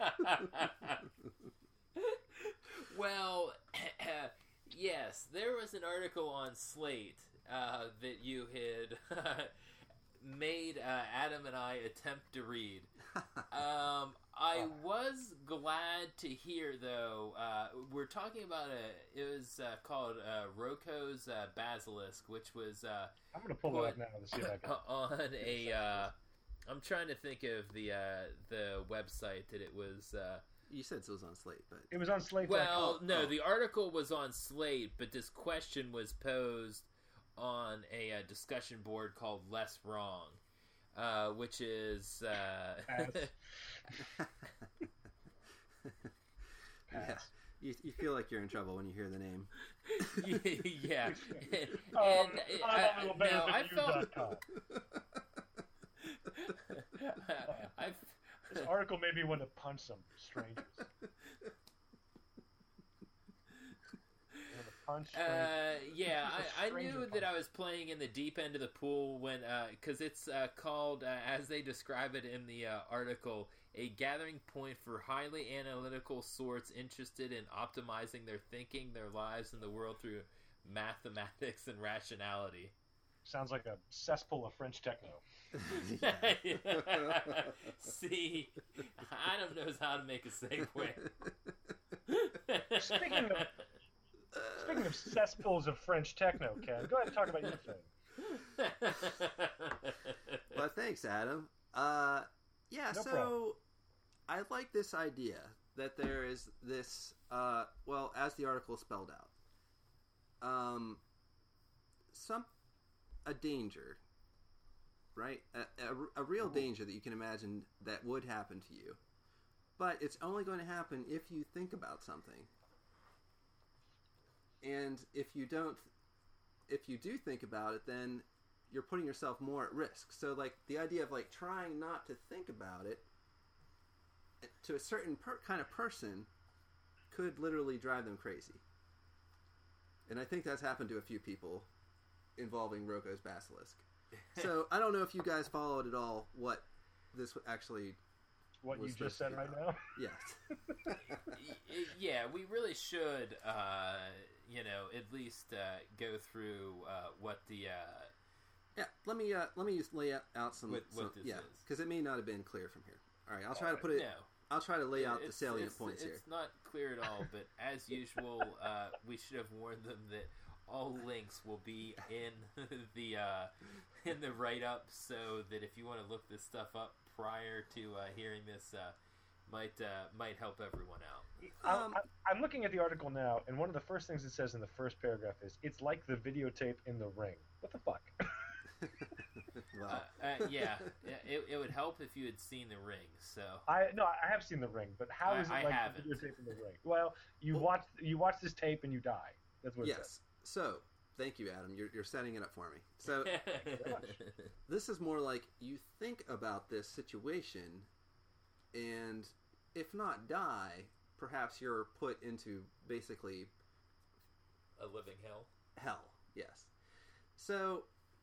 Well, yes, there was an article on Slate uh, that you had made uh, Adam and I attempt to read. Um, I was glad to hear, though, uh, we're talking about a, it was uh, called uh, Roko's uh, Basilisk, which was uh, I'm going to pull it up now to see if I can. on a, uh, I'm trying to think of the uh, the website that it was... Uh, You said it was on Slate, but it was on Slate. Well, oh, no, oh. the article was on Slate, but this question was posed on a, uh discussion board called Less Wrong, uh, which is uh, yeah, you, you feel like you're in trouble when you hear the name. yeah. Um, And, I'm uh, a little better now, than I you felt dot com. I This article made me want to punch some strangers. Punch Uh, yeah, This is a I, I stranger knew punch. that I was playing in the deep end of the pool when, because uh, it's uh, called, uh, as they describe it in the uh, article, a gathering point for highly analytical sorts interested in optimizing their thinking, their lives, and the world through mathematics and rationality. Sounds like a cesspool of French techno. See, Adam knows how to make a segue. Speaking of speaking of cesspools of French techno, Ken, go ahead and talk about your thing. Well, thanks, Adam. Uh, yeah, No so problem. I like this idea that there is this, uh, well, as the article spelled out, um, some a danger, right? A, a, a real danger that you can imagine that would happen to you, but it's only going to happen if you think about something. And if you don't, if you do think about it, then you're putting yourself more at risk. So, like, the idea of, like, trying not to think about it to a certain per- kind of person could literally drive them crazy. And I think that's happened to a few people involving Roko's Basilisk. So, I don't know if you guys followed at all what this actually What you was just supposed said to be right about. now? Yes. Y- yeah, we really should, uh, you know, at least uh, go through uh, what the uh, Yeah, let me uh, let me just lay out, out some, What- what some this yeah, is. because it may not have been clear from here. All right, I'll try to Alright, put it. no. I'll try to lay out the It's- salient it's, points it's here. not clear at all, but as usual, uh, we should have warned them that all links will be in the uh, in the write up, so that if you want to look this stuff up prior to uh, hearing this, uh, might uh, might help everyone out. Um, I'm, I'm looking at the article now, and one of the first things it says in the first paragraph is, "It's like the videotape in the Ring." What the fuck? Well, Uh, uh, yeah, yeah, it, it would help if you had seen The Ring. So I no, I have seen the Ring, but how I- is it I like haven't. the videotape in the Ring? Well, you watch you watch this tape and you die. That's what it says. yes. So, thank you, Adam. You're, you're setting it up for me. So, this is more like you think about this situation, and if not die, perhaps you're put into basically a living hell. hell. Yes. So,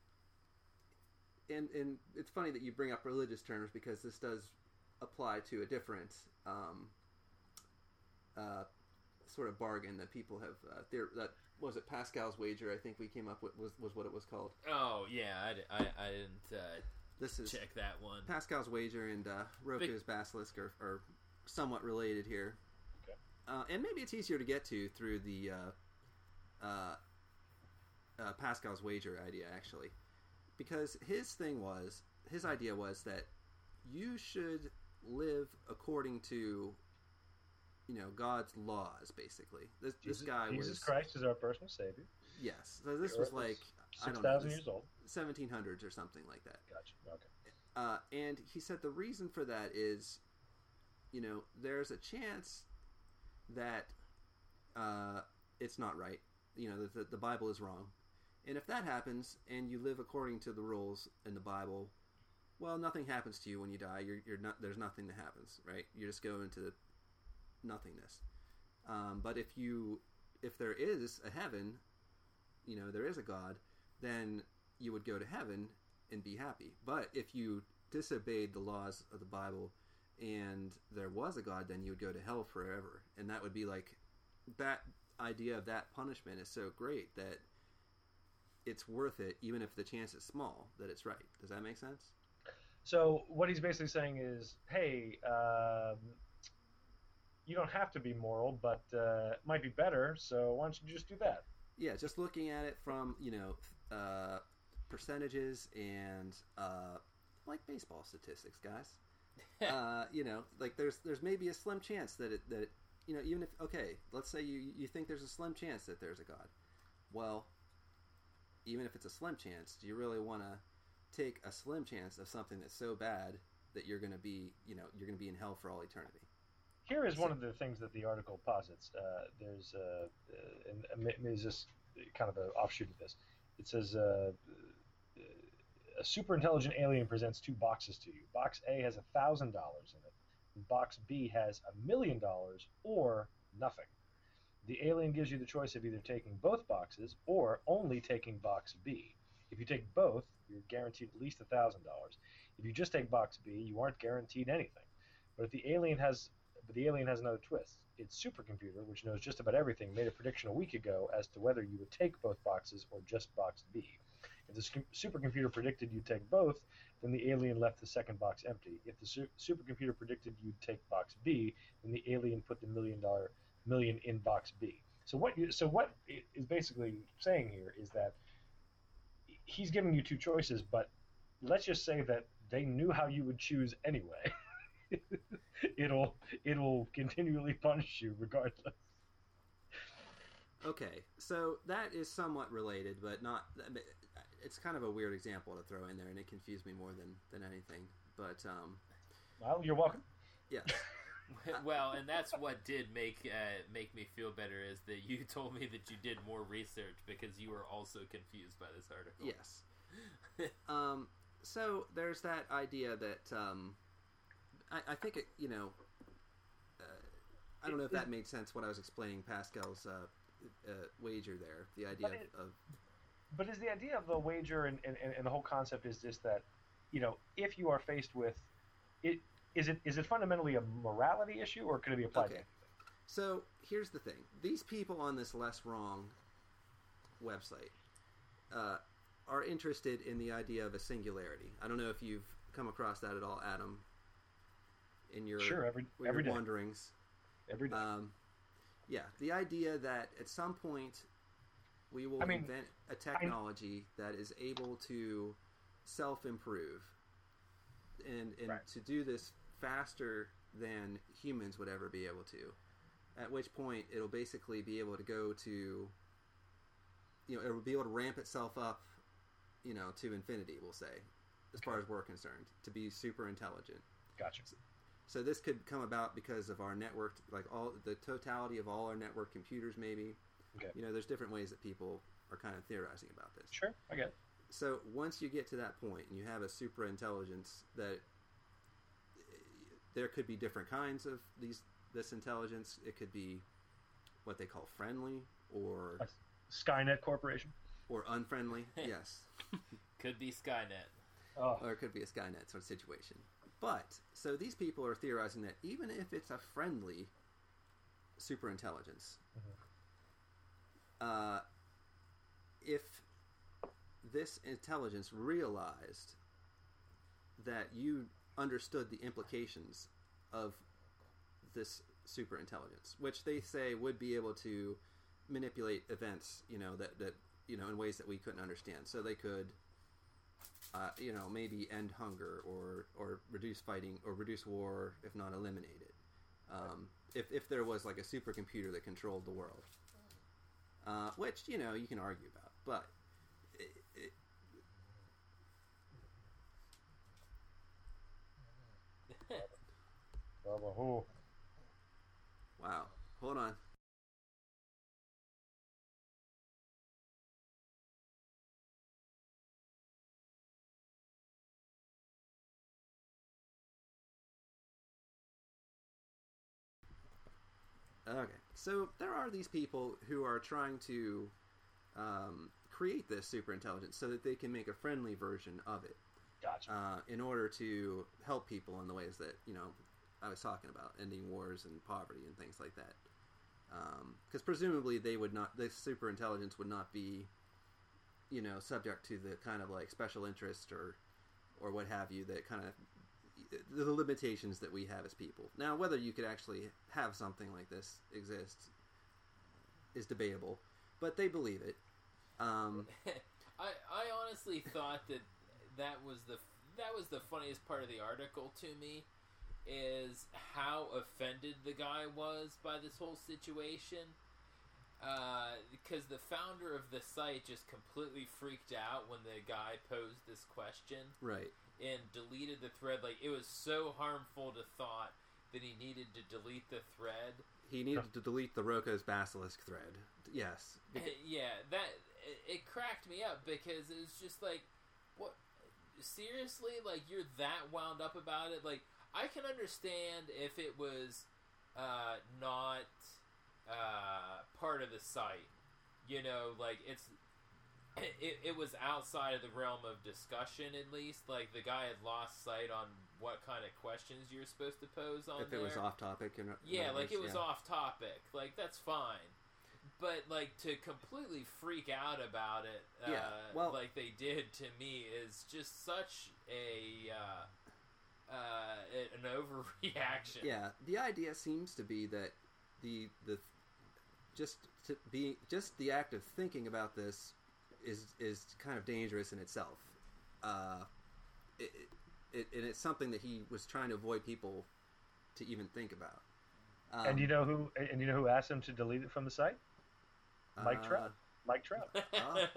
and and it's funny that you bring up religious terms because this does apply to a different um, uh, sort of bargain that people have. Uh, their, that was it. Pascal's wager. I think we came up with was, was what it was called. Oh yeah, I, di- I, I didn't uh, This is check that one. Pascal's wager and uh, Roko's Basilisk are, are somewhat related here. Okay. Uh, and maybe it's easier to get to through the uh, uh, uh, Pascal's wager idea, actually. Because his thing was, his idea was that you should live according to, you know, God's laws, basically. This, Jesus, this guy Jesus was... Christ is our personal savior. Yes. So this Sure, was it like, I Six don't know, thousand this- years old. seventeen hundreds or something like that. Gotcha. Okay. Uh, and he said the reason for that is, you know, there's a chance that uh, it's not right. You know, the, the Bible is wrong. And if that happens, and you live according to the rules in the Bible, well, nothing happens to you when you die. You're, you're not. There's nothing that happens, right? You just go into nothingness. Um, but if you, if there is a heaven, you know, there is a God, then you would go to heaven and be happy. But if you disobeyed the laws of the Bible and there was a God, then you would go to hell forever. And that would be like, that idea of that punishment is so great that it's worth it, even if the chance is small that it's right. Does that make sense? So what he's basically saying is, hey, um, you don't have to be moral, but uh, it might be better, so why don't you just do that? Yeah, just looking at it from, you know, uh, percentages and uh, like baseball statistics, guys. uh, you know, like there's there's maybe a slim chance that it that it, you know, even if okay, let's say you you think there's a slim chance that there's a God. Well, even if it's a slim chance, do you really want to take a slim chance of something that's so bad that you're going to be, you know, you're going to be in hell for all eternity? Here is one of the things that the article posits. Uh, there's uh, uh, and is this kind of an offshoot of this. It says uh, a super intelligent alien presents two boxes to you. Box A has a thousand dollars in it. And box B has a million dollars or nothing. The alien gives you the choice of either taking both boxes or only taking box B. If you take both, you're guaranteed at least a thousand dollars. If you just take box B, you aren't guaranteed anything. But if the alien has But the alien has another twist. Its supercomputer, which knows just about everything, made a prediction a week ago as to whether you would take both boxes or just box B. If the supercomputer predicted you'd take both, then the alien left the second box empty. If the su- supercomputer predicted you'd take box B, then the alien put the million dollar million in box B. So what you, so what is basically saying here is that he's giving you two choices, but let's just say that they knew how you would choose anyway. it'll it'll continually punish you regardless. Okay, so that is somewhat related, but not. It's kind of a weird example to throw in there, and it confused me more than, than anything. But um, well, you're welcome. Yeah. Well, and that's what did make uh, make me feel better is that you told me that you did more research because you were also confused by this article. Yes. um. So there's that idea that. Um, I, I think it, you know, uh, I don't know if that made sense when I was explaining Pascal's uh, uh, wager there. The idea but it, of, of. But is the idea of the wager and, and, and the whole concept is this that, you know, if you are faced with, it is it is it fundamentally a morality issue or could it be applied Okay. to? So here's the thing: these people on this Less Wrong website uh, are interested in the idea of a singularity. I don't know if you've come across that at all, Adam. In your sure every your every day. wanderings, every day. Um, yeah, the idea that at some point we will I mean, invent a technology I, that is able to self-improve and and right. to do this faster than humans would ever be able to. At which point it'll basically be able to go to, you know, it will be able to ramp itself up, you know, to infinity. We'll say, as okay. far as we're concerned, to be super intelligent. Gotcha. So, So this could come about because of our network, like all the totality of all our network computers, maybe. Okay. You know, there's different ways that people are kind of theorizing about this. Sure, I get it. So once you get to that point and you have a super intelligence, that there could be different kinds of these this intelligence. It could be what they call friendly or A Skynet Corporation or unfriendly. Yes. Could be Skynet. Oh. Or it could be a Skynet sort of situation. But, so these people are theorizing that even if it's a friendly superintelligence, mm-hmm. uh, if this intelligence realized that you understood the implications of this superintelligence, which they say would be able to manipulate events, you know, that, that you know, in ways that we couldn't understand. So they could... Uh, you know, maybe end hunger or, or reduce fighting or reduce war, if not eliminate it. Um, if, if there was like a supercomputer that controlled the world. Uh, which, you know, you can argue about. But... It, it... Wow. Hold on. Okay, so there are these people who are trying to um, create this super intelligence so that they can make a friendly version of it. Gotcha. Uh, in order to help people in the ways that, you know, I was talking about, ending wars and poverty and things like that. Because um, presumably they would not, this super intelligence would not be, you know, subject to the kind of like special interest or, or what have you that kind of the limitations that we have as people. Now, whether you could actually have something like this exist is debatable, but they believe it. Um, I I honestly thought that that was the that was the funniest part of the article to me, is how offended the guy was by this whole situation. Uh, because the founder of the site just completely freaked out when the guy posed this question. Right. And deleted the thread. Like, it was so harmful to thought that he needed to delete the thread. He needed to delete the Roko's Basilisk thread. Yes. Yeah, that it, it cracked me up because it was just like, what? Seriously? Like, you're that wound up about it? Like, I can understand if it was uh, not uh, part of the site. You know, like, it's... It, it was outside of the realm of discussion, at least. Like, the guy had lost sight on what kind of questions you were supposed to pose on if there. If it was off topic. And yeah, like, it was yeah. off topic. Like, that's fine. But, like, to completely freak out about it, uh, yeah. well, like they did to me, is just such a, uh, uh, an overreaction. Yeah, the idea seems to be that the, the, just to be, just the act of thinking about this is is kind of dangerous in itself. Uh, it, it, and it's something that he was trying to avoid people to even think about. Um, and you know who? And you know who asked him to delete it from the site? Mike uh, Trout. Mike Trout. Uh,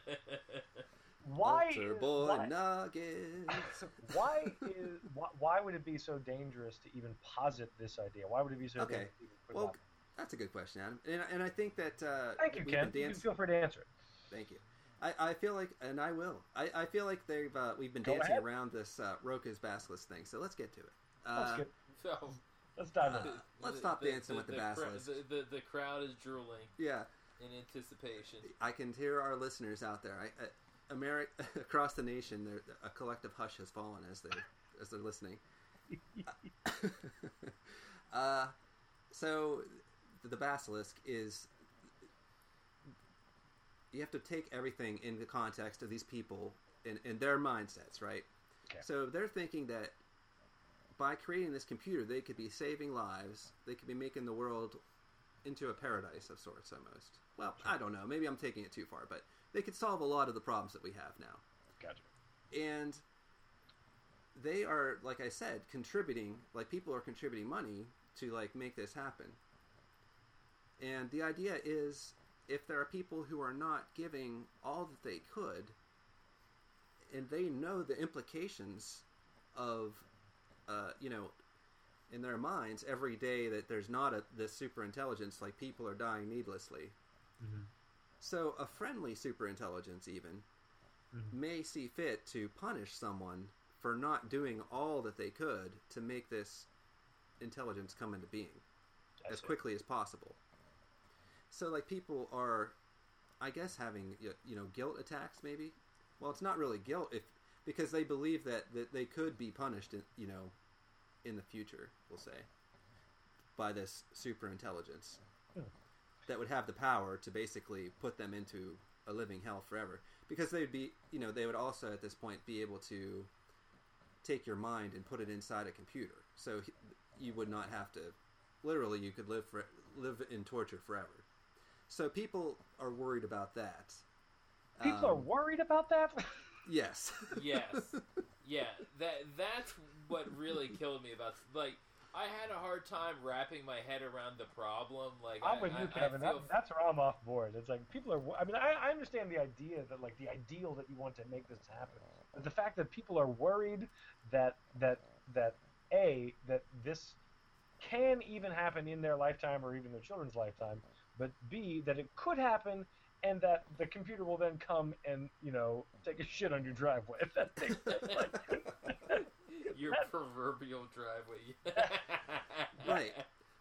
why? Altar boy why, nuggets. why is why, why would it be so dangerous to even posit this idea? Why would it be so Okay. dangerous? To even put Well, it out? that's a good question, Adam. And, and I think that uh, Thank you, we've Ken. been You dance- can feel free to answer it. Thank you. I, I feel like, and I will. I, I feel like they've uh, we've been Go dancing ahead. around this uh, Roka's Basilisk thing. So let's get to it. Let's Uh, get, So, let's dive in. uh, let's stop dancing with the cra- basilisk. The, the, the crowd is drooling yeah, in anticipation. I can hear our listeners out there. I, I, Ameri- across the nation, there, a collective hush has fallen as they as they're listening. uh, so the basilisk is. You have to take everything in the context of these people and, and their mindsets, right? Okay. So they're thinking that by creating this computer, they could be saving lives. They could be making the world into a paradise of sorts, almost. Well, Sure. I don't know. Maybe I'm taking it too far, but they could solve a lot of the problems that we have now. Gotcha. And they are, like I said, contributing, like people are contributing money to like make this happen. And the idea is, if there are people who are not giving all that they could, and they know the implications of, uh, you know, in their minds every day that there's not a, this super intelligence, like people are dying needlessly. Mm-hmm. So a friendly super intelligence even Mm-hmm. may see fit to punish someone for not doing all that they could to make this intelligence come into being I as see. quickly as possible. So, like, people are, I guess, having, you know, guilt attacks, maybe? Well, it's not really guilt, if because they believe that, that they could be punished, in, you know, in the future, we'll say, by this super intelligence Hmm. that would have the power to basically put them into a living hell forever. Because they'd be, you know, they would also, at this point, be able to take your mind and put it inside a computer. So you would not have to, literally, you could live for, live in torture forever. So people are worried about that. People Um, are worried about that. Yes. Yes, yeah. That that's what really killed me about. Like, I had a hard time wrapping my head around the problem. Like, I'm I, with you, I, Kevin. I feel, that, that's where I'm off board. It's like people are. I mean, I, I understand the idea that, like, the ideal that you want to make this happen, but the fact that people are worried that that that a that this can even happen in their lifetime or even their children's lifetime, but b that it could happen. And that the computer will then come and, you know, take a shit on your driveway. If that makes sense. Like, your that- proverbial driveway. Right.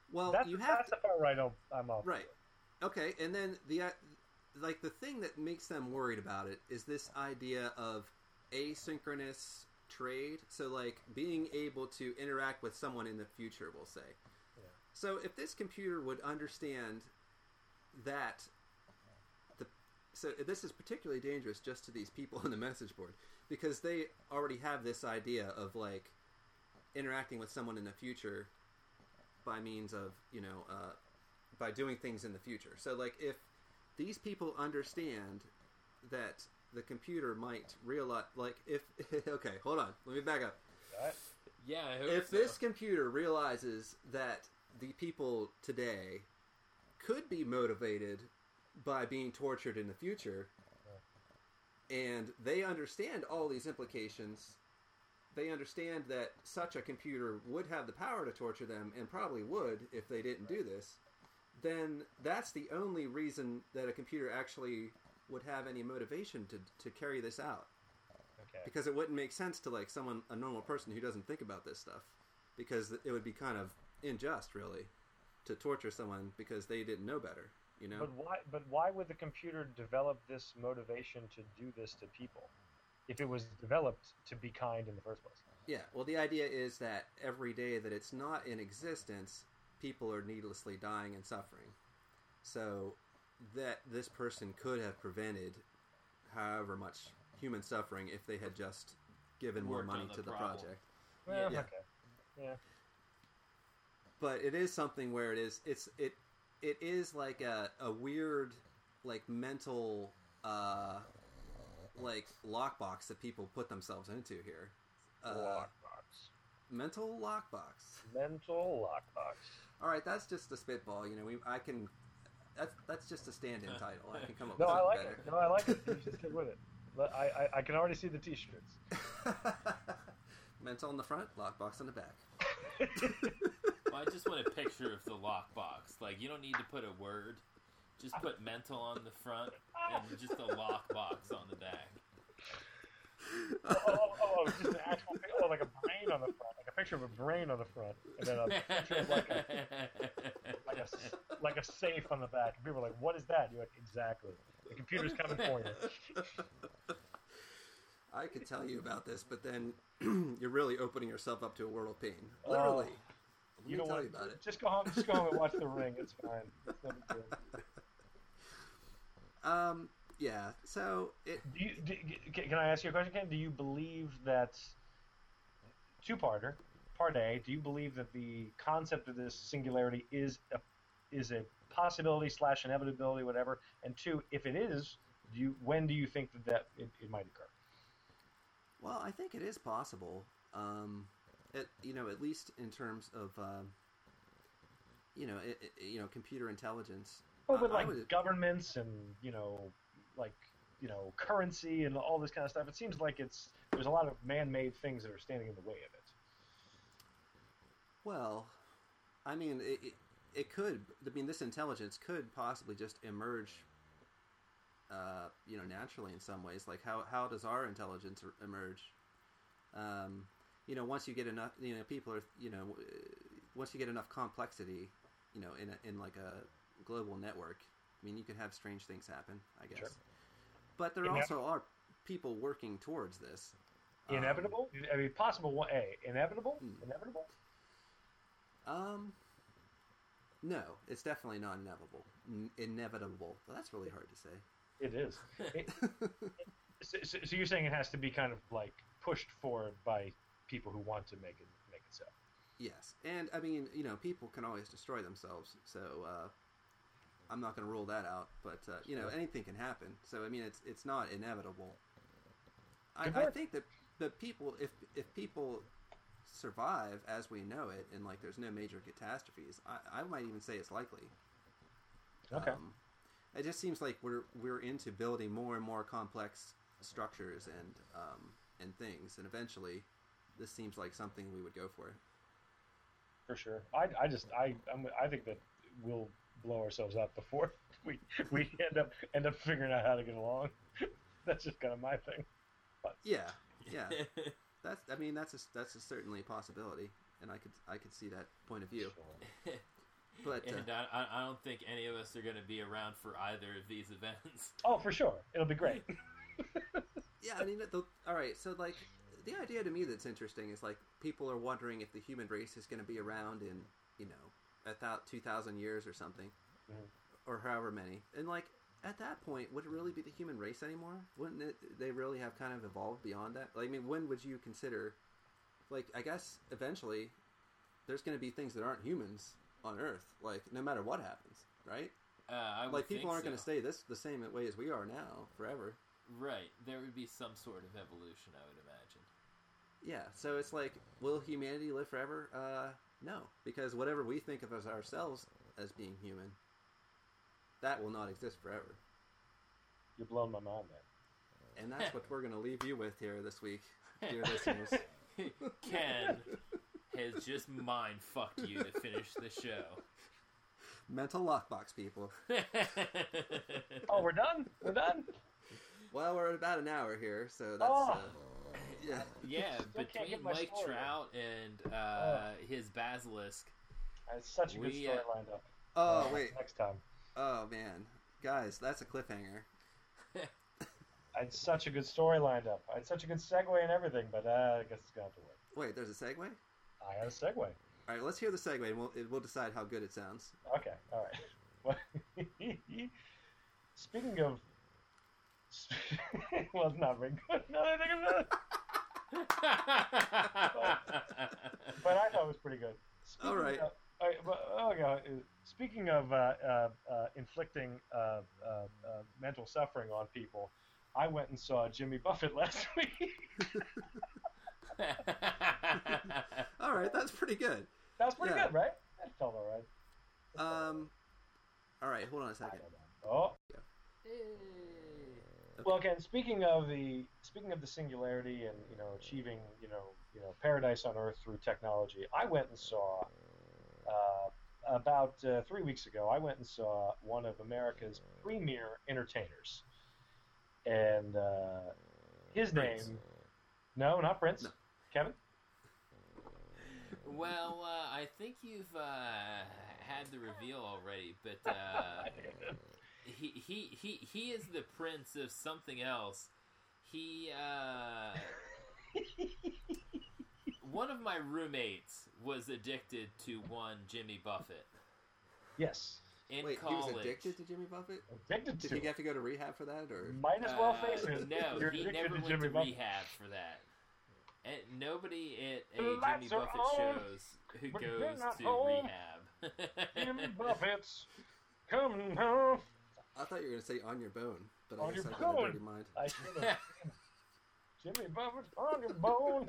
Well, that's, you have that's the part right. I'm off. right. Okay, and then the uh, like the thing that makes them worried about it is this idea of asynchronous trade. So like being able to interact with someone in the future, we'll say. Yeah. So if this computer would understand that the so this is particularly dangerous just to these people on the message board because they already have this idea of like interacting with someone in the future by means of, you know, uh, by doing things in the future. So like if these people understand that the computer might realize, like if okay, hold on, let me back up. Right. Yeah, I hope If so. this computer realizes that the people today could be motivated by being tortured in the future, and they understand all these implications, they understand that such a computer would have the power to torture them, and probably would if they didn't do this, then that's the only reason that a computer actually would have any motivation to, to carry this out. Okay. Because it wouldn't make sense to like someone, a normal person who doesn't think about this stuff, because it would be kind of unjust, really, to torture someone because they didn't know better. You know. But why? But why would the computer develop this motivation to do this to people, if it was developed to be kind in the first place? Yeah. Well, the idea is that every day that it's not in existence, people are needlessly dying and suffering. So that this person could have prevented however much human suffering if they had just given more Worked on money the to the problem. project. Well, Yeah. okay. Yeah. But it is something where it is it's it it is like a, a weird like mental uh like lockbox that people put themselves into here. Uh, Lockbox. mental lockbox. Mental lockbox. All right, that's just a spitball. You know, we I can that's that's just a stand-in title. I can come up No, with I something like better. it. No, I like it. You should stick with it. But I, I, I can already see the T-shirts. Mental on the front, lockbox on the back. Well, I just want a picture of the lockbox. Like, you don't need to put a word. Just put mental on the front and just a lockbox on the back. oh, oh, oh, oh, just an actual, oh, like a brain on the front, like a picture of a brain on the front, and then a picture of like a, like a, s- like a safe on the back. And people are like, "What is that?" You're like, "Exactly. The computer's coming for you." I could tell you about this, but then you're really opening yourself up to a world of pain. Literally. Oh. Let You me don't tell want you about it. Just go home. Just go home and watch The Ring. It's fine. It's no big deal. Um, yeah, so it, Do you, do, can can I ask you a question, Ken? Do you believe that two-parter, part A? Do you believe that the concept of this singularity is a is a possibility slash inevitability, whatever? And two, if it is, do you when do you think that, that it, it might occur? well, I think it is possible. Um, it, you know, at least in terms of, um, you know, it, it, you know, computer intelligence. Oh, but I- I like would- governments and you know, like you know, currency and all this kind of stuff. It seems like it's there's a lot of man-made things that are standing in the way of it. Well, I mean, it, it, it could. I mean, this intelligence could possibly just emerge, uh, you know, naturally in some ways. Like how how does our intelligence er- emerge? Um, you know, once you get enough, you know, people are, you know, uh, once you get enough complexity, you know, in a, in like a global network. I mean, you could have strange things happen, I guess. Sure. But there Inev- also are people working towards this. Um, Inevitable? I mean, possible. One A. Inevitable? Hmm. Inevitable? Um, no, it's definitely not inevitable. N- inevitable. Well, that's really hard to say. It is. It, so, so so you're saying it has to be kind of like pushed forward by people who want to make it make it so. Yes, and I mean, you know, people can always destroy themselves, so uh, I'm not going to rule that out. But uh, you know, Sure. anything can happen. So I mean, it's it's not inevitable. I, Good I work. think that the people, if if people survive as we know it, and like there's no major catastrophes, I, I might even say it's likely. Okay. Um, it just seems like we're we're into building more and more complex structures and um, and things, and eventually, this seems like something we would go for. For sure. I, I just I I'm, I think that we'll blow ourselves up before we we end up end up figuring out how to get along. That's just kind of my thing. Yeah, yeah. That's I mean that's a, that's a certainly a possibility, and I could I could see that point of view. But uh, and I, I don't think any of us are going to be around for either of these events. Oh, for sure, it'll be great. yeah, I mean, the, all right. So, like, the idea to me that's interesting is like people are wondering if the human race is going to be around in, you know, about two thousand years or something, Mhm. or however many. And like at that point, would it really be the human race anymore? Wouldn't it, they really have kind of evolved beyond that? Like, I mean, when would you consider? Like, I guess eventually, there's going to be things that aren't humans on Earth. Like, no matter what happens, right? Uh, I would Like, people think aren't so. going to stay this the same way as we are now forever. Right. There would be some sort of evolution, I would imagine. Yeah, so it's like, will humanity live forever? Uh, no, because whatever we think of as ourselves as being human, that will not exist forever. You're blowing my mind, man. And that's what we're going to leave you with here this week, dear listeners. Ken has just mind fucked you to finish the show. Mental lockbox, people. Oh, we're done? We're done? Well, we're at about an hour here, so that's... Oh. Uh, yeah. Yeah, Still can't between get my Mike story. Trout and uh, his basilisk. I had such a good We, story uh, lined up. Oh, Uh, wait. Next time. Oh, man. Guys, that's a cliffhanger. I had such a good story lined up. I had such a good segue and everything, but uh, I guess it's going to have to wait. Wait, there's a segue? All I had a segue. right, let's hear the segue, and we'll, we'll decide how good it sounds. Okay, all right. Speaking of... well, it's not very good now that I think about it. But I thought it was pretty good. Speaking All right. Of, all right, but, oh, God, uh, speaking of uh, uh, uh, inflicting uh, uh, uh, mental suffering on people, I went and saw Jimmy Buffett last week. All right, that's pretty good. That was pretty Yeah. good, right? That felt all right. That felt all Um, all right, hold on a right. second. Oh, Okay. well, again, speaking of the speaking of the singularity and you know achieving you know you know paradise on earth through technology, I went and saw uh, about uh, three weeks ago. I went and saw one of America's premier entertainers, and uh, his Prince. name. No, not Prince. No. Kevin. Well, uh, I think you've uh, had the reveal already, but uh, he, he he he is the prince of something else. He uh, one of my roommates was addicted to one Jimmy Buffett Yes. in Wait, college. he was addicted to Jimmy Buffett? Addicted Did to. he have to go to rehab for that, or? Might as well Uh, face it. No, You're he addicted never to went Jimmy to Buffett. rehab for that. And nobody at The a Jimmy lights are Buffett on, shows who but goes they're not to home. rehab. Jimmy Buffett's coming home. I thought you were going to say on your bone, but On I guess your I've got a bone. dirty mind. I should have. Jimmy Buffett's on your bone.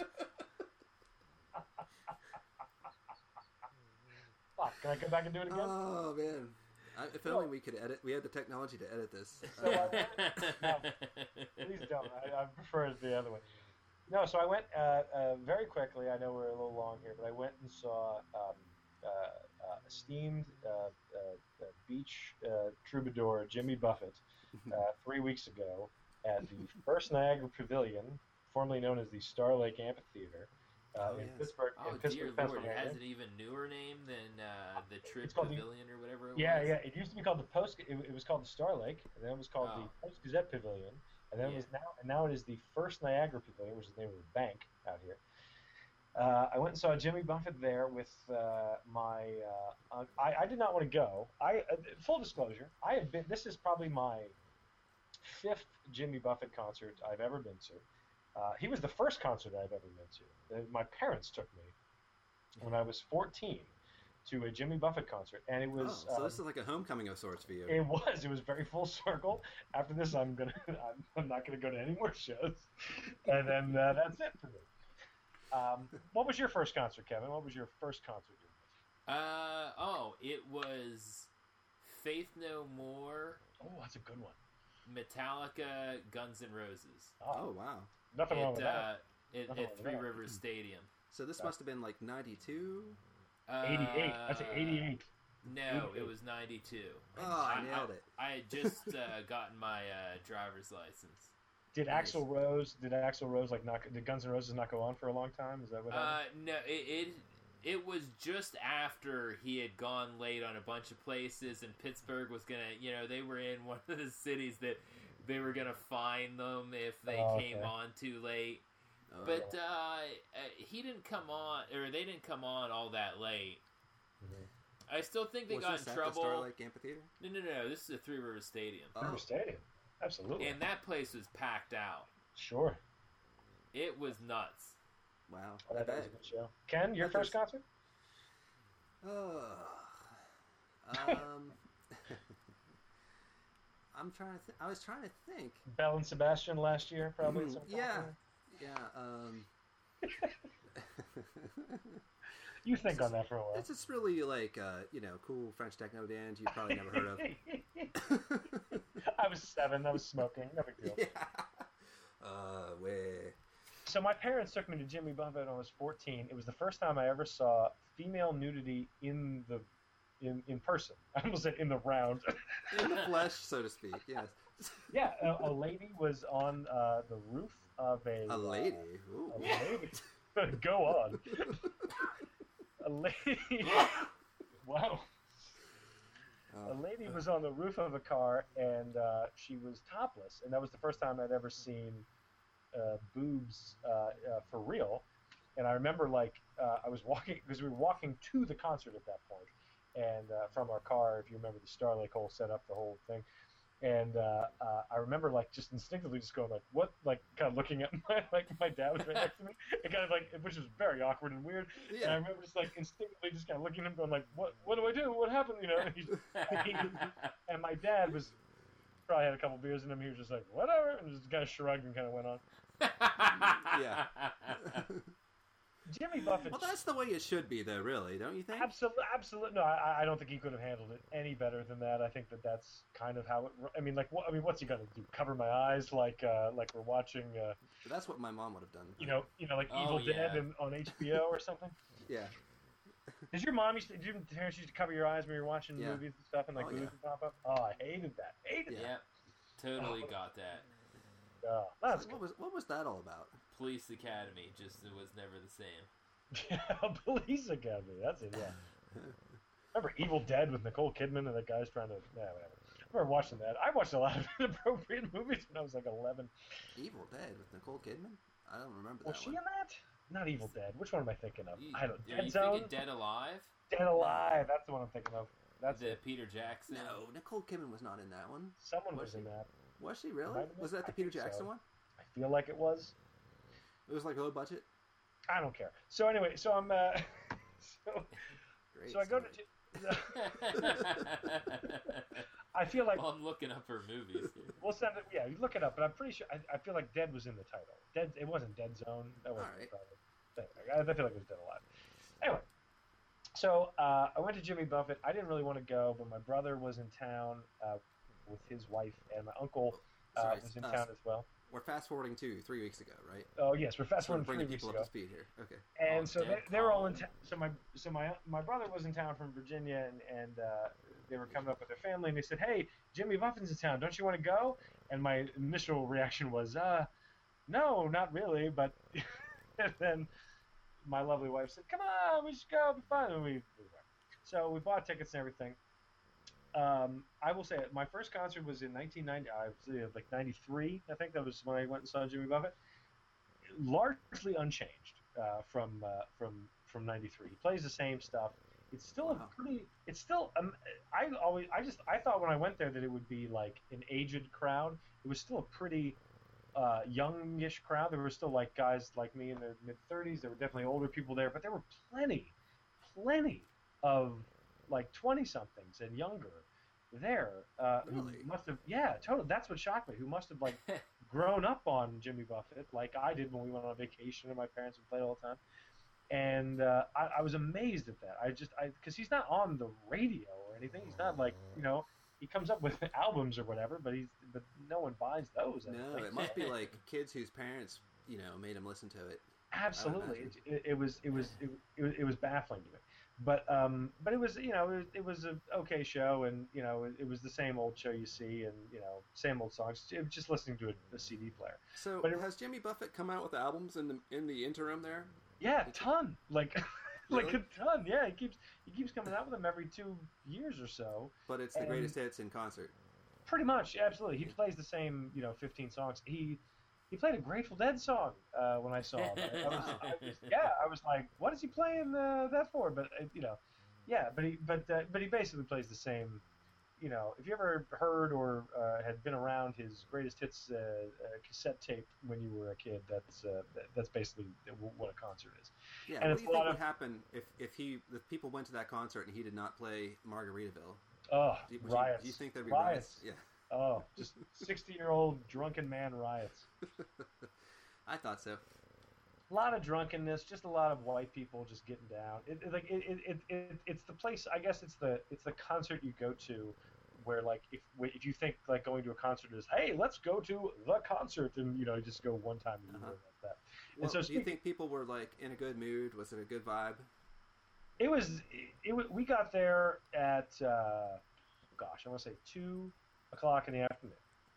Fuck, can I come back and do it again? Oh, man. I, if No. only we could edit. We had the technology to edit this. So Uh, I went, no, please don't. I, I prefer it the other way. No, so I went uh, uh, very quickly. I know we're a little long here, but I went and saw um, uh, uh, esteemed uh, uh, uh, beach uh, troubadour Jimmy Buffett uh, three weeks ago at the First Niagara Pavilion, formerly known as the Star Lake Amphitheater, uh, Oh, in yes. Pittsburgh, Oh, in dear Pittsburgh, Lord, it Pennsylvania. has an even newer name than uh, the Trip It's called the- Pavilion or whatever it Yeah, was. yeah. It used to be called the Post. It, it was called the Star Lake, and then it was called Oh. the Post Gazette Pavilion, and then Yeah. it was now, and now it is the First Niagara Pavilion, which is the name of a bank out here. Uh, I went and saw Jimmy Buffett there with uh, my. Uh, uh, I, I did not want to go. I uh, full disclosure, I have been. This is probably my fifth Jimmy Buffett concert I've ever been to. Uh, he was the first concert I've ever been to. Uh, My parents took me when I was fourteen to a Jimmy Buffett concert, and it oh, was. so um, this is like a homecoming of sorts for you. It was. It was very full circle. After this, I'm gonna. I'm, I'm not gonna go to any more shows, and then uh, that's it for me. Um, what was your first concert, Kevin? What was your first concert? Uh, oh, it was Faith No More, Oh, that's a good one. Metallica, Guns N' Roses. Oh, wow. Nothing wrong At, with that. uh, at, Nothing at wrong with Three that. Rivers Stadium. So this must have been like ninety-two? Uh, eighty-eight. That's an eighty-eight. No, eighty-eight. it was ninety-two. Oh, I I- nailed it. I had just uh, gotten my uh, driver's license. Did Nice. Axl Rose? Did Axl Rose like not? Did Guns N' Roses not go on for a long time? Is that what Uh, happened? no, it, it it was just after he had gone late on a bunch of places, and Pittsburgh was gonna, you know, they were in one of the cities that they were gonna fine them if they Oh, came okay. on too late. Oh, But uh, he didn't come on, or they didn't come on all that late. Mhm. I still think they was got this in at trouble. the Starlight Amphitheater? No, no, no. This is the Three Rivers Stadium, Oh. River Stadium. Absolutely. and that place was packed out. Sure. It was nuts. Wow. Oh, I that, that was bet. a good show. Ken, your That first was- concert? Oh. Um. I'm trying to. Th- I was trying to think. Belle and Sebastian last year, probably. at Mhm, some point. yeah. Yeah. Um. You think on that for a while. It's just really like uh, you know, cool French techno band you've probably never heard of. I was seven. I was smoking. No big deal. Yeah. Uh, way. So my parents took me to Jimmy Buffett when I was fourteen. It was the first time I ever saw female nudity in the in in person. I almost said in the round. In the flesh, so to speak. Yes. Yeah, a, a lady was on uh, the roof of a A lady. Ooh. Uh, a lady. Go on. A lady. Wow. Oh. A lady was on the roof of a car, and uh, she was topless, and that was the first time I'd ever seen uh, boobs uh, uh, for real. And I remember, like, uh, I was walking because we were walking to the concert at that point, and uh, from our car, if you remember, the Starlake hole set up the whole thing. And uh, uh, I remember, like, just instinctively just going, like, what? Like, kind of looking at my, like, my dad was right next to me, and kind of, like, which was very awkward and weird. And I Yeah. remember just, like, instinctively just kind of looking at him, going, like, what What do I do? What happened? You know? And, he's, and my dad was, probably had a couple beers in him. He was just like, whatever, and just kind of shrugged and kind of went on. Yeah. Jimmy Buffett. Well, that's the way it should be, though. Really, don't you think? Absolutely, absolutely. No, I, I don't think he could have handled it any better than that. I think that that's kind of how it. I mean, like, what? I mean, what's he gonna do? Cover my eyes like, uh, like we're watching, uh, That's what my mom would have done. you know, you know, like Oh, Evil Dead yeah. and, on H B O or something. Yeah. Did your mom used to? Did your parents used to cover your eyes when you were watching Yeah. movies and stuff, and like Oh, boobs yeah. would pop up? Oh, I hated that. Hated Yep, totally got that. that. Oh, that's What was what was that all about? Police Academy just it was never the same. Yeah, Police Academy. That's it. Yeah. Remember Evil Dead with Nicole Kidman and the guy's trying to. Yeah, whatever. I remember watching that. I watched a lot of inappropriate movies when I was like eleven. Evil Dead with Nicole Kidman? I don't remember Was that she one. in that? Not Evil Dead. Which one am I thinking of? You, I don't. are Dead you Zone. thinking Dead Alive? Dead Alive. That's the one I'm thinking of. That's the it. Peter Jackson? No, Nicole Kidman was not in that one. Someone Was was in she? that. Was she really? Might have been. Was that the I Peter think Jackson so. one? I feel like it was. It was like low budget. I don't care. So anyway, so I'm. Uh, so Great. so I go to. story. I feel like Well, I'm looking up her movies here. we'll send it. Yeah, you look it up, but I'm pretty sure. I, I feel like Dead was in the title. Dead. It wasn't Dead Zone. That wasn't Alright. the title. I, I feel like it was Dead Alive. Anyway, so uh, I went to Jimmy Buffett. I didn't really want to go, but my brother was in town uh, with his wife, and my uncle uh, Sorry, was in uh, town as well. We're fast forwarding to three weeks ago, right? Oh yes, we're fast Just want forwarding to bring three the weeks people ago. up to speed here. Okay. And Oh, so they, Dead they were all in Colin. town. So my so my my brother was in town from Virginia, and and uh, they were coming up with their family, and they said, "Hey, Jimmy Buffett's in town. Don't you want to go?" And my initial reaction was, "Uh, no, not really." But and then my lovely wife said, "Come on, we should go. It'll be fun." And we, we went. So we bought tickets and everything. Um, I will say, my first concert was in nineteen ninety. I was uh, like ninety-three. I think that was when I went and saw Jimmy Buffett. Largely unchanged uh, from uh, from from ninety-three. He plays the same stuff. It's still Wow. a pretty. It's still. Um, I always. I just. I thought when I went there that it would be like an aged crowd. It was still a pretty uh, youngish crowd. There were still like guys like me in their mid thirties. There were definitely older people there, but there were plenty, plenty of like twenty somethings and younger there uh, Really? who must have. Yeah, totally. That's what shocked me. Who must have like grown up on Jimmy Buffett like I did when we went on vacation and my parents would play all the time. And uh, I, I was amazed at that. I just, I because he's not on the radio or anything. He's not like, you know, he comes up with albums or whatever, but he's, but no one buys those. I don't No, think. it must be like kids whose parents, you know, made them listen to it. Absolutely, imagine. it, it, it was, it was, it, it was, it was baffling to me. But, um, but it was, you know, it was, it was a okay show, and you know, it, it was the same old show you see, and you know, same old songs. It was just listening to a, a C D player. So But it- has Jimmy Buffett come out with albums in the in the interim there? Yeah, ton. Like, like Really? a ton. Yeah, he keeps he keeps coming out with them every two years or so. But it's the And- greatest hits in concert. Pretty much, absolutely. He plays the same, you know, fifteen songs. He he played a Grateful Dead song uh, when I saw him. I, I was, I was, yeah, I was like, what is he playing uh, that for? But uh, you know, yeah, but he but uh, but he basically plays the same. You know, if you ever heard or uh, had been around his greatest hits uh, uh, cassette tape when you were a kid, that's uh, that, that's basically what a concert is. Yeah, And what it's do you a think lot would of- happen if, if he if people went to that concert and he did not play Margaritaville? Oh, Do you, would riots! You, do you think there'd be riots? riots? Oh, just sixty-year-old drunken man riots. Yeah, I thought so. A lot of drunkenness, just a lot of white people just getting down. It, it, like it, it, it, it, it's the place. I guess it's the it's the concert you go to, where like if if you think like going to a concert is, hey, let's go to the concert, and you know you just go one time and you Uh-huh. go like that. Well, And so do you speaking- think people were like in a good mood? Was it a good vibe? It was it, it was- we got there at uh, gosh, I want to say two o'clock in the afternoon,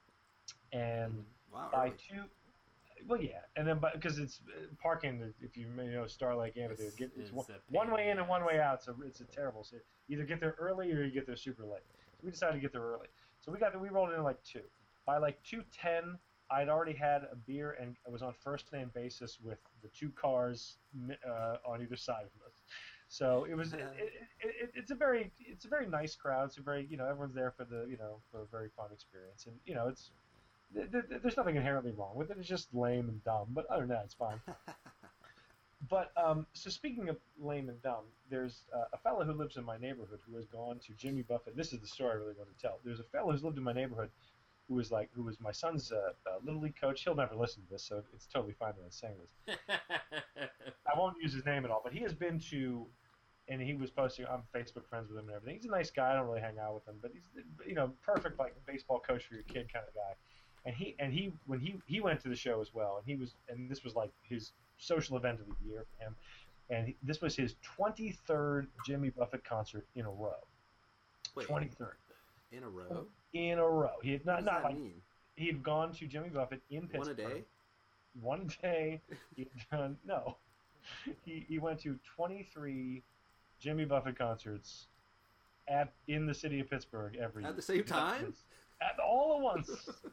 and Wow, by early. two. Well, yeah, and then but because it's uh, parking, if you you know Star Lake Avenue, It's- get, it's it's one, a pain one way in in the and one ass. way out. So it's a terrible. So you either get there early or you get there super late. So we decided to get there early. So we got there. We rolled in at like two. By like two ten, I'd already had a beer and I was on first name basis with the two cars uh, on either side of us. So it was. It, it, it, it's a very it's a very nice crowd. It's a very you know everyone's there for the you know for a very fun experience, and you know it's. th- th- There's nothing inherently wrong with it. It's just lame and dumb. But other than that, it's fine. But um, so speaking of lame and dumb, there's uh, a fellow who lives in my neighborhood who has gone to Jimmy Buffett. This is the story I really want to tell. There's a fellow who's lived in my neighborhood who was like who was my son's uh, uh, little league coach. He'll never listen to this, so it's totally fine that I'm saying this. I won't use his name at all, but he has been to, and he was posting. I'm Facebook friends with him and everything. He's a nice guy. I don't really hang out with him, but he's you know perfect like baseball coach for your kid kind of guy. And he and he when he he went to the show as well, and he was and this was like his social event of the year for him, and he, this was his twenty-third Jimmy Buffett concert in a row. Wait, twenty-third in a row? in a row. He had What not does not that like mean? he had gone to Jimmy Buffett in Pittsburgh. One a day? One day, he done no. He he went to twenty-three Jimmy Buffett concerts at in the city of Pittsburgh every At the same time? At all at once.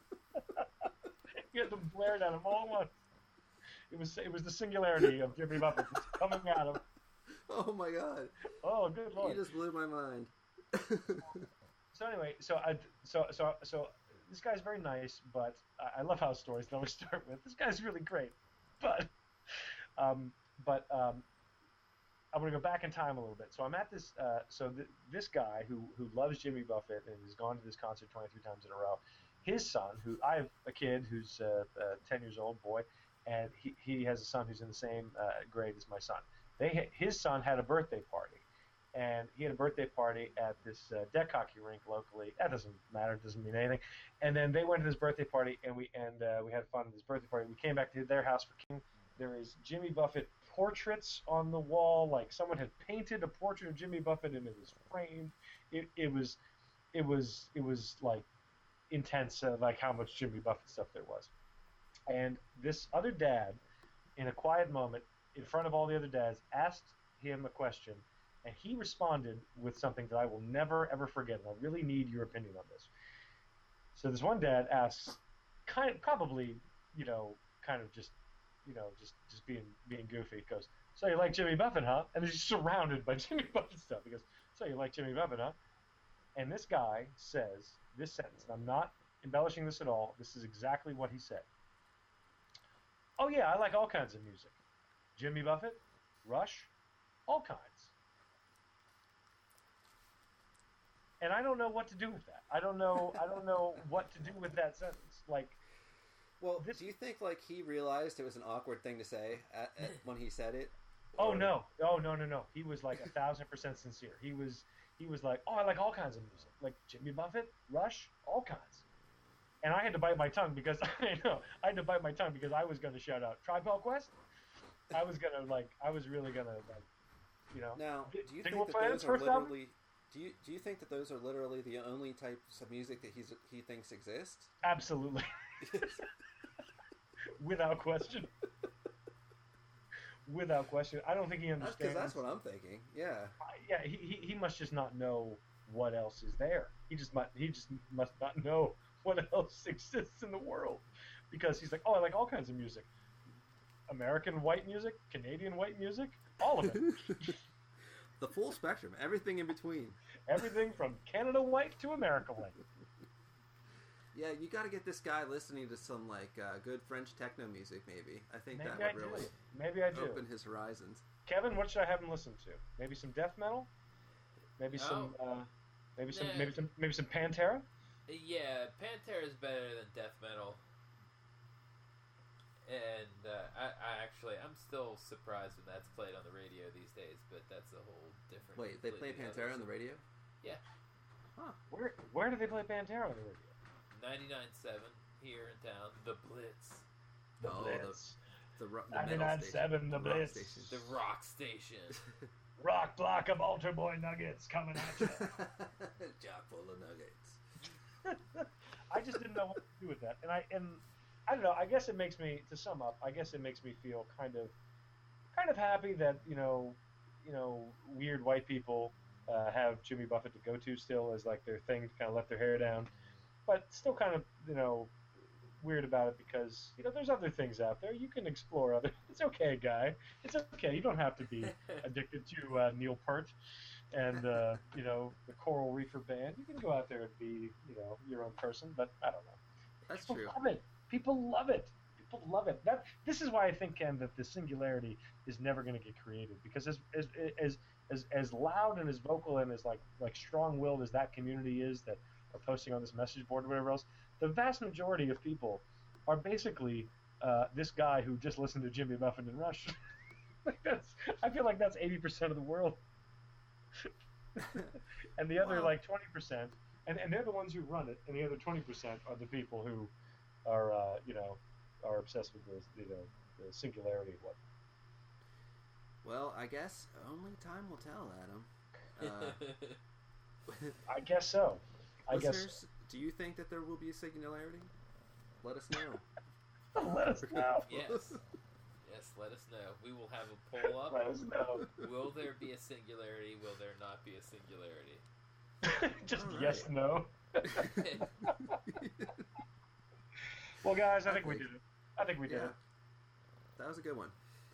He had them blared at him all at once. It was it was the singularity of Jimmy Buffett just coming at him. Oh my god! Oh, good You lord! just blew my mind. So anyway, so I so so so this guy's very nice, but I, I love how stories always start with this guy's really great, but um but um. I'm going to go back in time a little bit. So I'm at this. Uh, so th- this guy who who loves Jimmy Buffett and has gone to this concert twenty-three times in a row. His son, who I have a kid who's uh, uh, ten years old, boy, and he, he has a son who's in the same uh, grade as my son. They ha- his son had a birthday party, and he had a birthday party at this uh, deck hockey rink locally. That doesn't matter; it doesn't mean anything. And then they went to this birthday party, and we and uh, we had fun at this birthday party. We came back to their house for King. There is Jimmy Buffett portraits on the wall, like someone had painted a portrait of Jimmy Buffett and it was framed. It, it was, it was, it was like intense, uh, like how much Jimmy Buffett stuff there was. And this other dad, in a quiet moment, in front of all the other dads, asked him a question, and he responded with something that I will never ever forget. And I really need your opinion on this. So this one dad asks, kind of, probably, you know, kind of just. You know, just, just being being goofy. He goes, so you like Jimmy Buffett, huh? And he's surrounded by Jimmy Buffett stuff. He goes, so you like Jimmy Buffett, huh? And this guy says this sentence, and I'm not embellishing this at all. This is exactly what he said. Oh yeah, I like all kinds of music. Jimmy Buffett, Rush, all kinds. And I don't know what to do with that. I don't know. I don't know what to do with that sentence. Like. Well, This- do you think like he realized it was an awkward thing to say at, at, when he said it? Oh Or- no! Oh no no no! He was like a thousand percent sincere. He was he was like, oh, I like all kinds of music, like Jimmy Buffett, Rush, all kinds. And I had to bite my tongue because I know I had to bite my tongue because I was going to shout out Tribe Called Quest. I was gonna like I was really gonna like, you know. Now, do you Single think that Planet's those are first album? literally? Do you do you think that those are literally the only types of music that he's he thinks exist? Absolutely, without question. without question. I don't think he That's because understands. that's what I'm thinking. Yeah. Yeah, he, he he must just not know what else is there. He just might he just must not know what else exists in the world, because he's like, oh, I like all kinds of music. American white music, Canadian white music, all of it. The full spectrum, everything in between. Everything from Canada white to America white. Yeah, you got to get this guy listening to some like uh, good French techno music. Maybe I think Maybe that I would do. really Maybe I do. open his horizons. Kevin, what should I have him listen to? Maybe some death metal. Maybe some. Oh. Uh, maybe some. Nah. Maybe some. Maybe some Pantera. Yeah, Pantera is better than death metal. And uh, I, I actually, I'm still surprised when that's played on the radio these days, but that's a whole different. Wait, they play completely Pantera other on the radio? Yeah. Huh. Where Where do they play Pantera on the radio? ninety-nine point seven here in town. The Blitz. The Oh, Blitz. The, ro- the metal ninety-nine point station. seven, the rock Blitz. station. The rock station. Rock block of altar boy nuggets coming at you. Chock full of nuggets. I just didn't know what to do with that, and I and I don't know. I guess it makes me, to sum up, I guess it makes me feel kind of, kind of happy that you know, you know, weird white people uh, have Jimmy Buffett to go to still as like their thing to kind of let their hair down, but still kind of you know, weird about it because you know there's other things out there you can explore. Other, it's okay, guy. It's okay. You don't have to be addicted to uh, Neil Peart and uh, you know the Coral Reefer Band. You can go out there and be you know your own person. But I don't know. That's People true. love it. People love it. People love it. That this is why I think, Ken, that the singularity is never going to get created because as as as as as loud and as vocal and as like like strong-willed as that community is that are posting on this message board or whatever else, the vast majority of people are basically uh, this guy who just listened to Jimmy Buffett and Rush. Like that's I feel like that's eighty percent of the world. And the other Wow. like twenty percent, and, and they're the ones who run it, and the other twenty percent are the people who are, uh, you know, are obsessed with the, you know, the singularity of what. Well, I guess only time will tell, Adam. Uh, I guess so. I guess. listeners, do you think that there will be a singularity? Let us know. Let us know. Yes. Yes, let us know. We will have a poll up. Let us know. Will there be a singularity? Will there not be a singularity? Just All yes, right. no. Well, guys, I I think we think- did it. I think we did Yeah. it. That was a good one.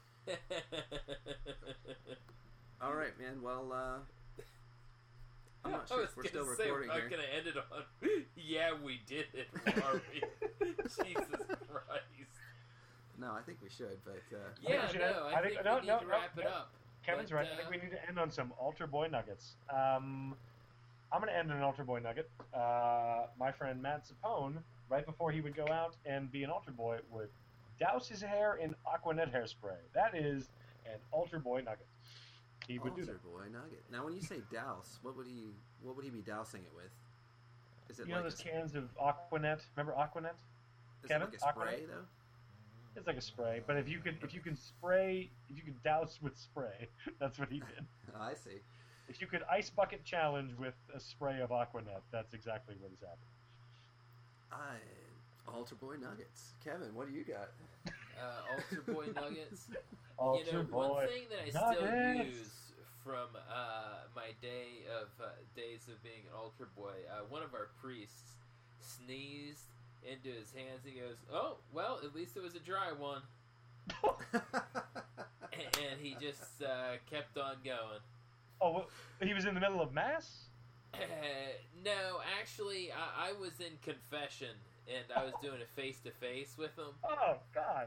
All right, man. Well, uh, I'm not I sure was if we're gonna still say recording we're not here. gonna end it on. Yeah, we did it, are we? Jesus Christ. No, I think we should, but uh, Yeah, we should no, end- I, think no, we need no, to no, wrap no. it up. Kevin's But, right. I uh, think we need to end on some Altar Boy nuggets. Um, I'm going to end on an Altar Boy nugget. Uh, my friend Matt Zapone, right before he would go out and be an Altar Boy, would douse his hair in Aquanet hairspray. That is an Altar Boy nugget. He would do Altar that. Boy nugget. Now, when you say douse, what would he what would he be dousing it with? Is it You like know a, those cans of Aquanet? Remember Aquanet? is Kevin? it like a spray Aquanet? though? It's like a spray, but if you could, if you can spray, if you could douse with spray, that's what he did. I see. If you could ice bucket challenge with a spray of Aquanet, that's exactly what has happened. I Altar Boy nuggets. Kevin, what do you got? uh, Altar Boy Nuggets. Altar you know, Boy one thing that I still Nuggets. use from uh, my day of uh, days of being an Altar Boy, uh, one of our priests sneezed into his hands. He goes, "Oh, well, at least it was a dry one," and he just uh, kept on going. Oh, well, he was in the middle of mass. Uh, no, actually, I, I was in confession, and I was doing a face to face with him, Oh God!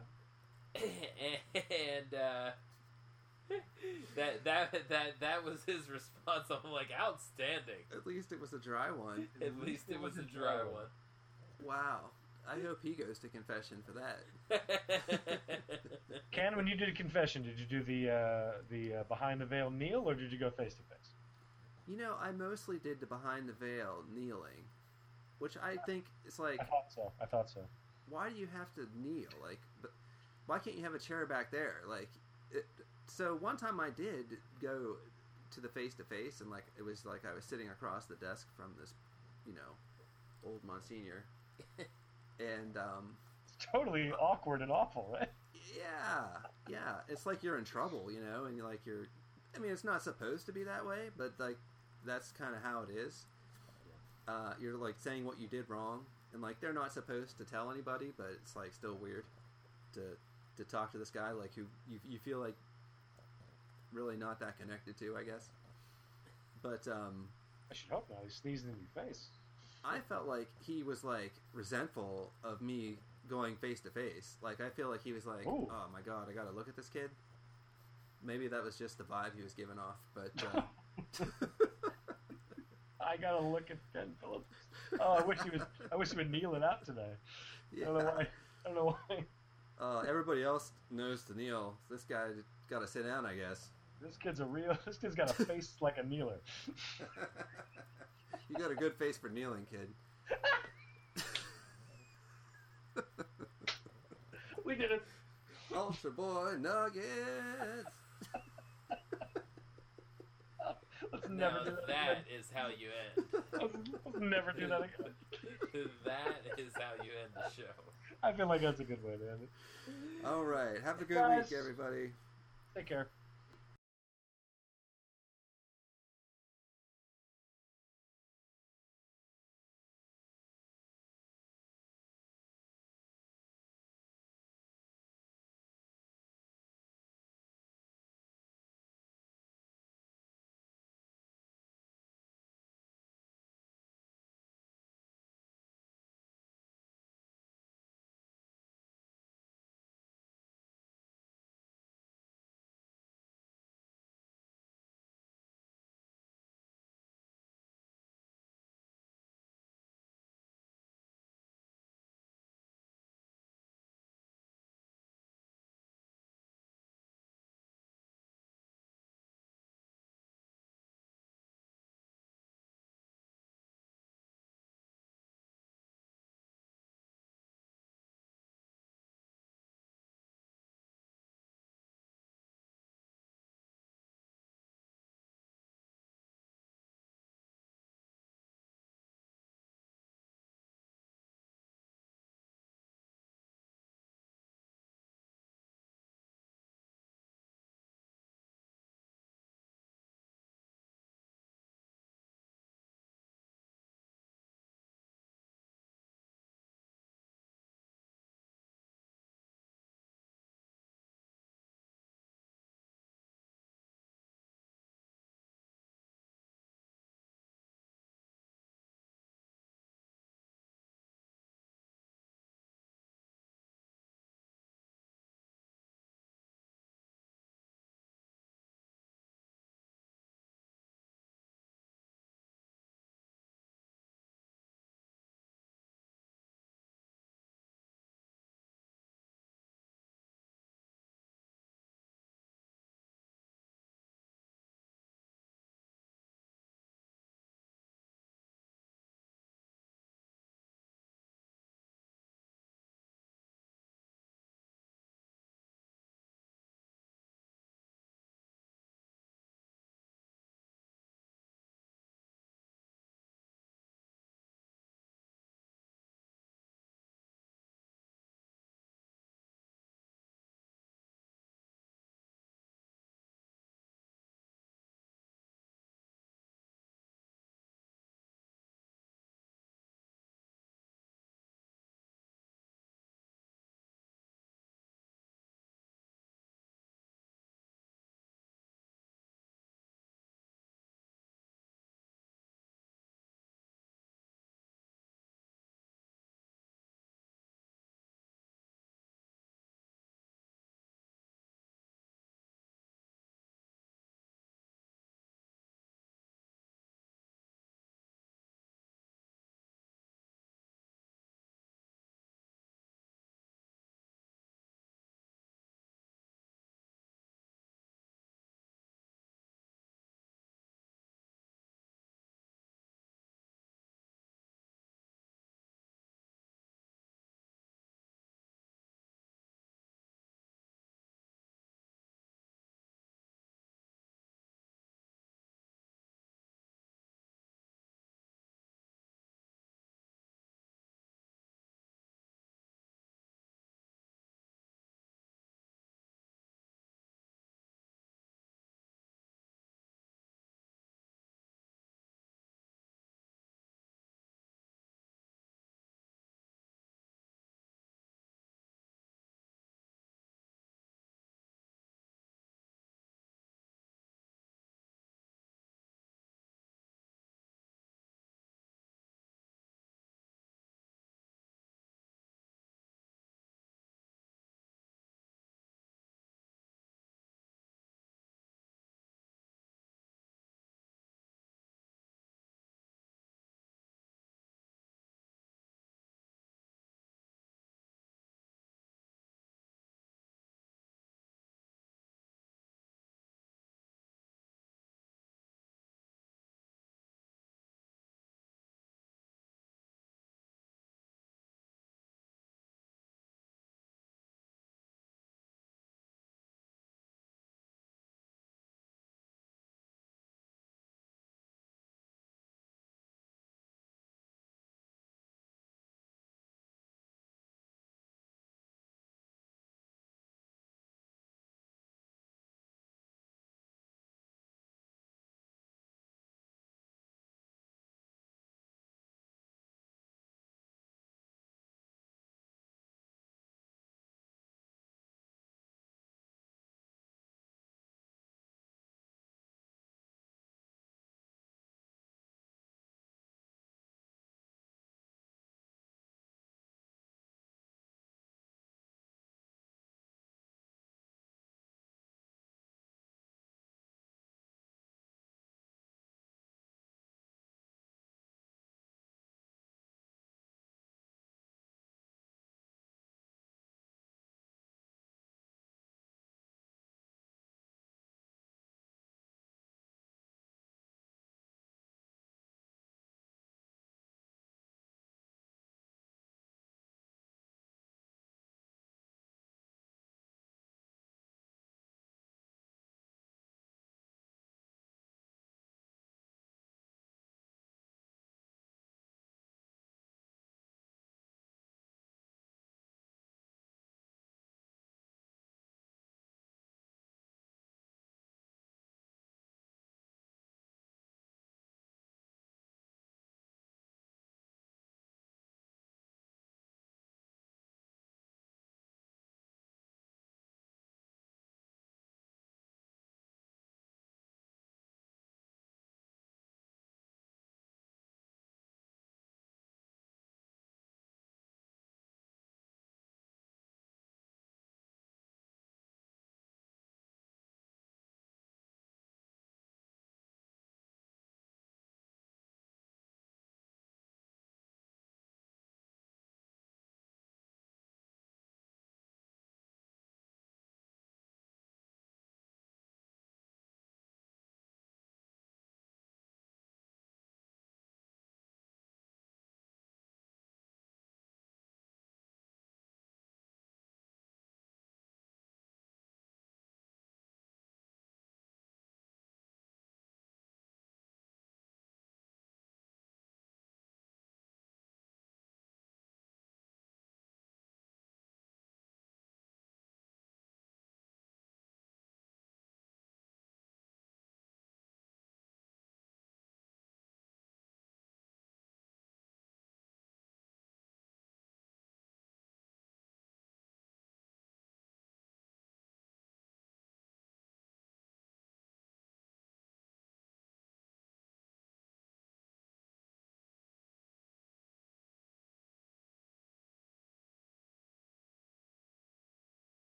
and uh, that that that that was his response. I'm like, outstanding. At least it was a dry one. At least it was a dry one. Wow. I hope he goes to confession for that. Ken, when you did a confession, did you do the uh, the uh, behind the veil kneel, or did you go face to face? You know, I mostly did the behind the veil kneeling, which I think is like, I thought so. I thought so. why do you have to kneel? Like, but why can't you have a chair back there? Like, it, so one time I did go to the face to face, and like it was like I was sitting across the desk from this, you know, old Monsignor, and um, It's totally awkward and awful, right? Yeah, yeah. It's like you're in trouble, you know, and you're like you're. I mean, it's not supposed to be that way, but like that's kind of how it is. Uh, you're like saying what you did wrong, and like they're not supposed to tell anybody, but it's like still weird to to talk to this guy like who you you feel like really not that connected to, I guess. But um, I should hope not. He sneezed in your face. I felt like he was like resentful of me going face to face. Like I feel like he was like, Ooh. "Oh my god, I got to look at this kid." Maybe that was just the vibe he was giving off, but uh, I gotta look at Ben Phillips. Oh, I wish he was. I wish he would kneel it out today. yeah. I don't know why. I don't know why. Uh, everybody else knows to kneel. This guy got to sit down, I guess. This kid's a real. This kid's got a face like a kneeler. You got a good face for kneeling, kid. We did it. Ultra Boy Nuggets. Let's Now never do that. that again. is how you end. Let's, let's never do that again. That is how you end the show. I feel like that's a good way to end it. All right. Have a good Guys. week, everybody. Take care.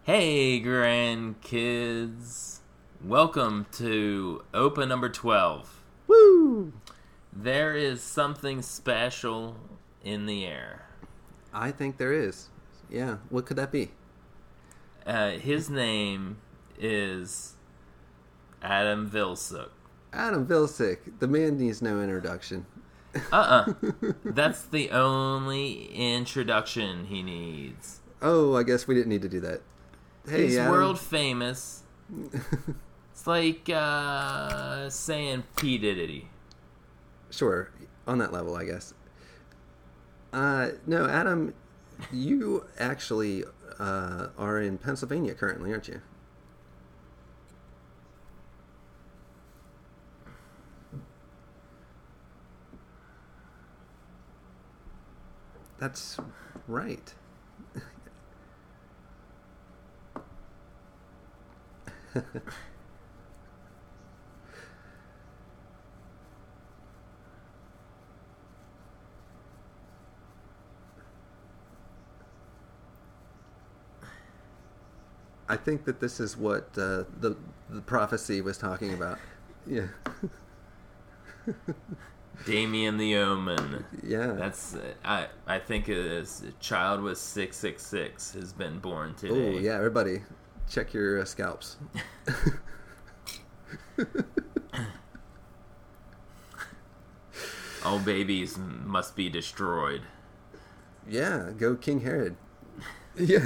Hey, grandkids. Welcome to Open number twelve. Woo! There is something special in the air. I think there is. Yeah, what could that be? Uh, his name is Adam Vilsuk. Adam Vilsuk. The man needs no introduction. Uh-uh. That's the only introduction he needs. Oh, I guess we didn't need to do that. Hey, He's Adam. world famous. It's like uh, saying P. Diddy. Sure, on that level, I guess. Uh, no, Adam, you actually uh, are in Pennsylvania currently, aren't you? That's right. I think that this is what uh, the the prophecy was talking about. Yeah. Damien the Omen. Yeah. That's I. I think it is. A child with six six six has been born today. Oh yeah, everybody, check your uh, scalps. All babies must be destroyed. Yeah, go King Herod. Yeah.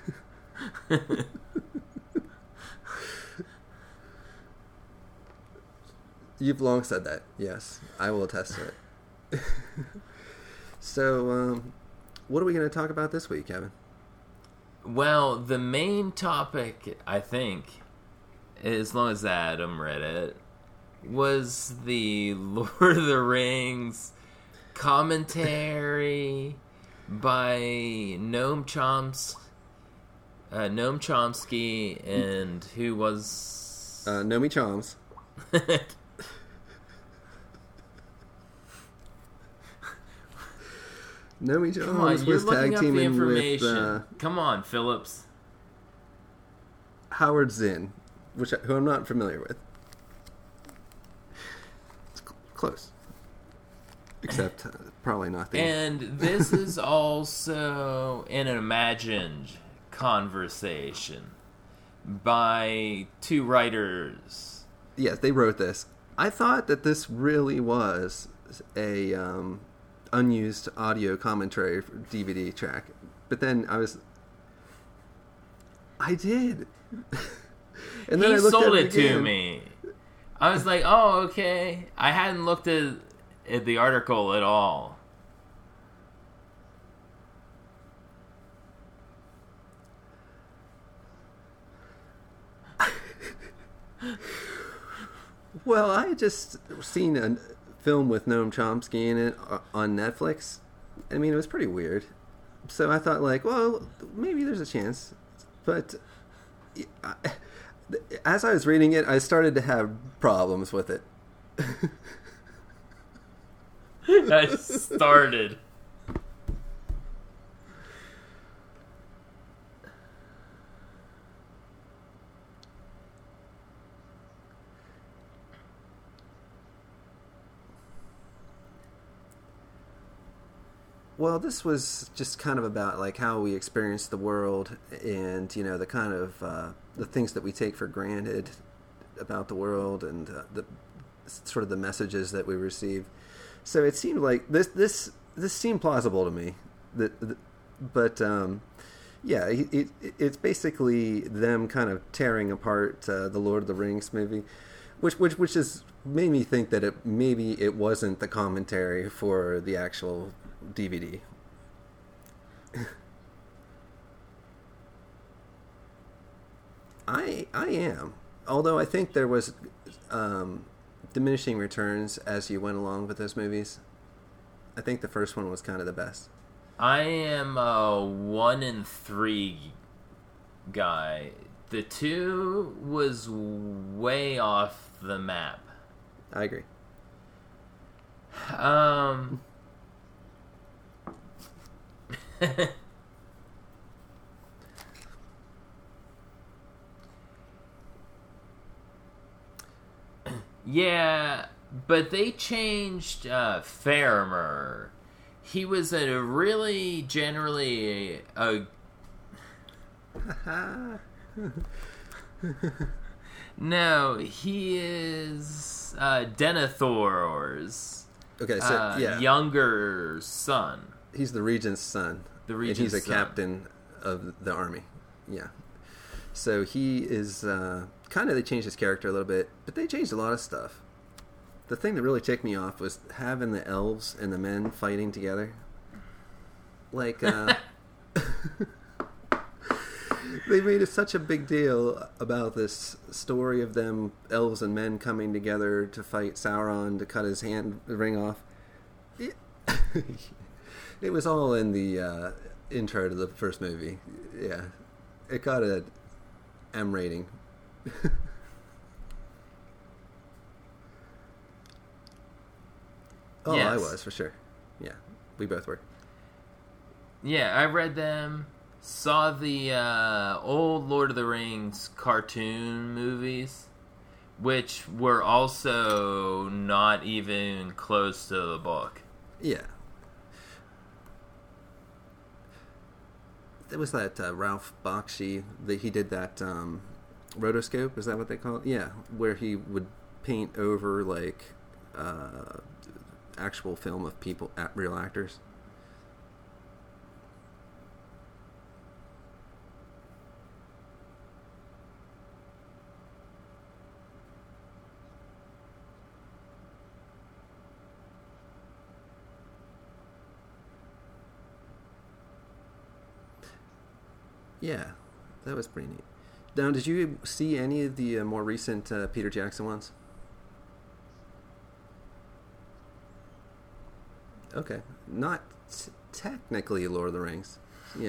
You've long said that. Yes, I will attest to it. So, um, what are we going to talk about this week, Kevin? Well, the main topic, I think, as long as Adam read it, was the Lord of the Rings commentary by Noam Chomsky, uh, Noam Chomsky, and who was Uh, Nomi Choms. Nomi Come on, Choms you're was looking tag up the teaming with information. uh, Come on, Phillips. Howard Zinn, which I, who I'm not familiar with. It's cl- close, except uh, probably not the. And this is also an imagined conversation by two writers. Yes, they wrote this. I thought that this really was a um, unused audio commentary for D V D track, but then I was, I did, and then he I looked sold at it, it to again. me. I was like, oh, okay. I hadn't looked at, at the article at all. Well, I had just seen a film with Noam Chomsky in it uh, on Netflix. I mean, it was pretty weird. So I thought, like, well, maybe there's a chance. But I, as I was reading it, I started to have problems with it. I started. Well, this was just kind of about like how we experience the world, and you know the kind of uh, the things that we take for granted about the world, and uh, the sort of the messages that we receive. So it seemed like this this this seemed plausible to me. That, that but um, yeah, it, it, it's basically them kind of tearing apart uh, the Lord of the Rings movie, which which which is made me think that it maybe it wasn't the commentary for the actual D V D. I I am, although I think there was um, diminishing returns as you went along with those movies. I think the first one was kind of the best. I am a one in three guy. The two was way off the map. I agree. Um. Yeah, but they changed uh, Faramir. He was a really generally a. No, he is uh, Denethor's Okay, so uh, yeah, younger son. he's the regent's son. The and regent's he's a son. captain of the army. Yeah. So he is uh, kind of, they changed his character a little bit, but they changed a lot of stuff. The thing that really ticked me off was having the elves and the men fighting together. Like, uh, they made it such a big deal about this story of them, elves and men, coming together to fight Sauron to cut his hand ring off. It, it was all in the uh, intro to the first movie. Yeah, it got a M rating. Oh, Yes. I was for sure. Yeah, we both were. Yeah, I read them. Saw the uh, old Lord of the Rings cartoon movies, which were also not even close to the book. Yeah. There was that uh, Ralph Bakshi that he did that um, rotoscope. Is that what they call it? Yeah, where he would paint over like uh, actual film of people, real actors. Yeah, that was pretty neat. Now, did you see any of the uh, more recent uh, Peter Jackson ones? Okay, not t- technically Lord of the Rings. Yeah.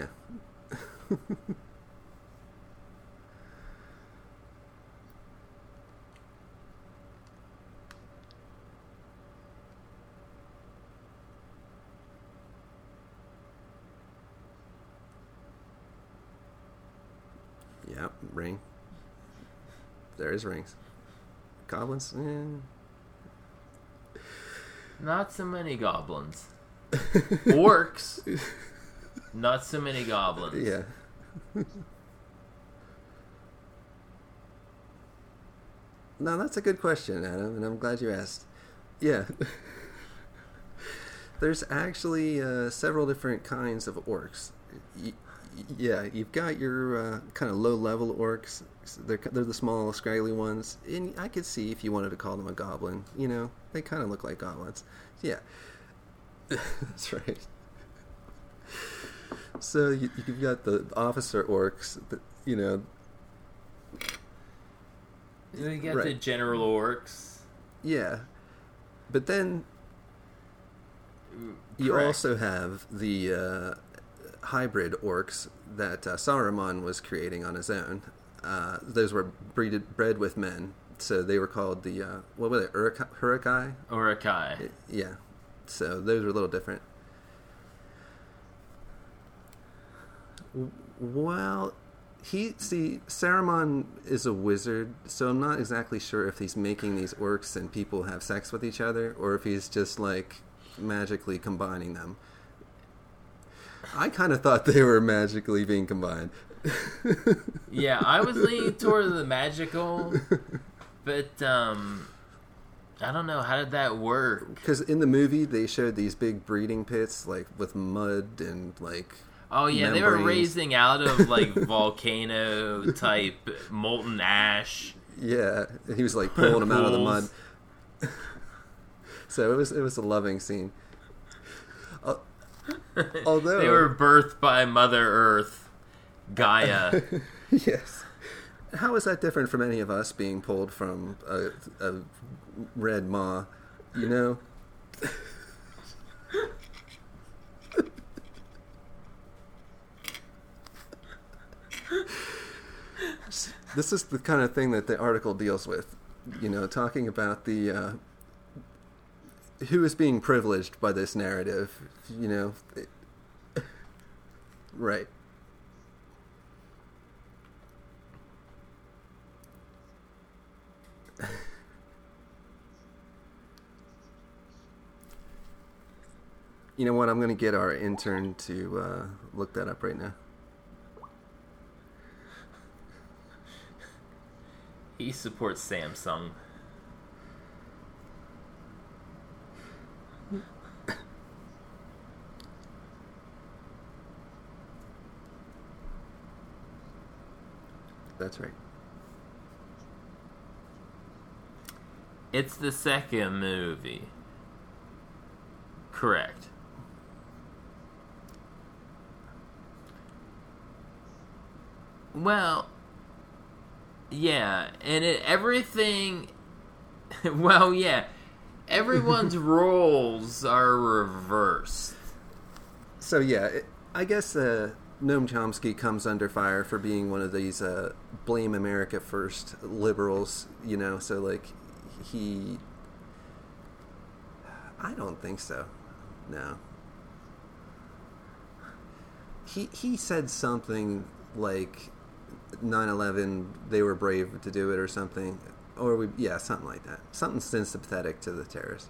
Yep, ring. There is rings. Goblins? Eh. Not so many goblins. Orcs. Not so many goblins. Yeah. No, that's a good question, Adam, and I'm glad you asked. Yeah. There's actually uh, several different kinds of orcs. Y- yeah, you've got your uh, kind of low-level orcs. They're they're the small, scraggly ones. And I could see if you wanted to call them a goblin. You know, they kind of look like goblins. Yeah, that's right. So you, you've got the officer orcs. That, you know, You got right. the general orcs. Yeah, but then you Correct. also have the uh, hybrid orcs that uh, Saruman was creating on his own. Uh, those were breeded, bred with men, so they were called the uh, what were they? Uruk- Urukai? Urukai. Yeah. So those were a little different. W- Well, he see Saruman is a wizard, so I'm not exactly sure if he's making these orcs and people have sex with each other, or if he's just like magically combining them. I kind of thought they were magically being combined. Yeah, I was leaning toward the magical, but um, I don't know, how did that work? Because in the movie they showed these big breeding pits, like with mud and like. Oh yeah, they were membranes. raising out of like volcano type molten ash. Yeah, and he was like pulling them out of the mud. Pools. So it was it was a loving scene. Uh, although They were birthed by Mother Earth, Gaia. yes, how is that different from any of us being pulled from a, a red maw? You know. This is the kind of thing that the article deals with, you know, talking about the uh, who is being privileged by this narrative, you know. Right. You know what? I'm going to get our intern to uh, look that up right now. He supports Samsung. That's right. It's the second movie. Correct. Well, yeah, and it, everything. Well, yeah, everyone's roles are reversed. So yeah, it, I guess uh, Noam Chomsky comes under fire for being one of these uh, blame America first liberals. You know, so like he. I don't think so. No. He he said something like nine eleven, they were brave to do it or something. Or, we yeah, something like that. Something sympathetic to the terrorists.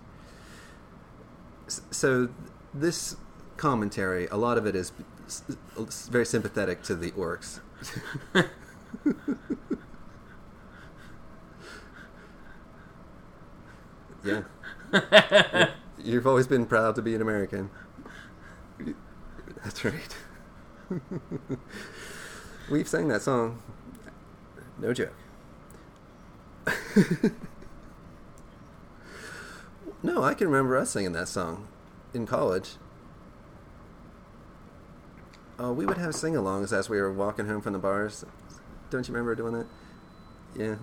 So this commentary, a lot of it is very sympathetic to the orcs. Yeah. You've always been proud to be an American. That's right. We've sang that song. No joke. No, I can remember us singing that song in college. Oh, we would have sing-alongs as we were walking home from the bars. Don't you remember doing that? Yeah.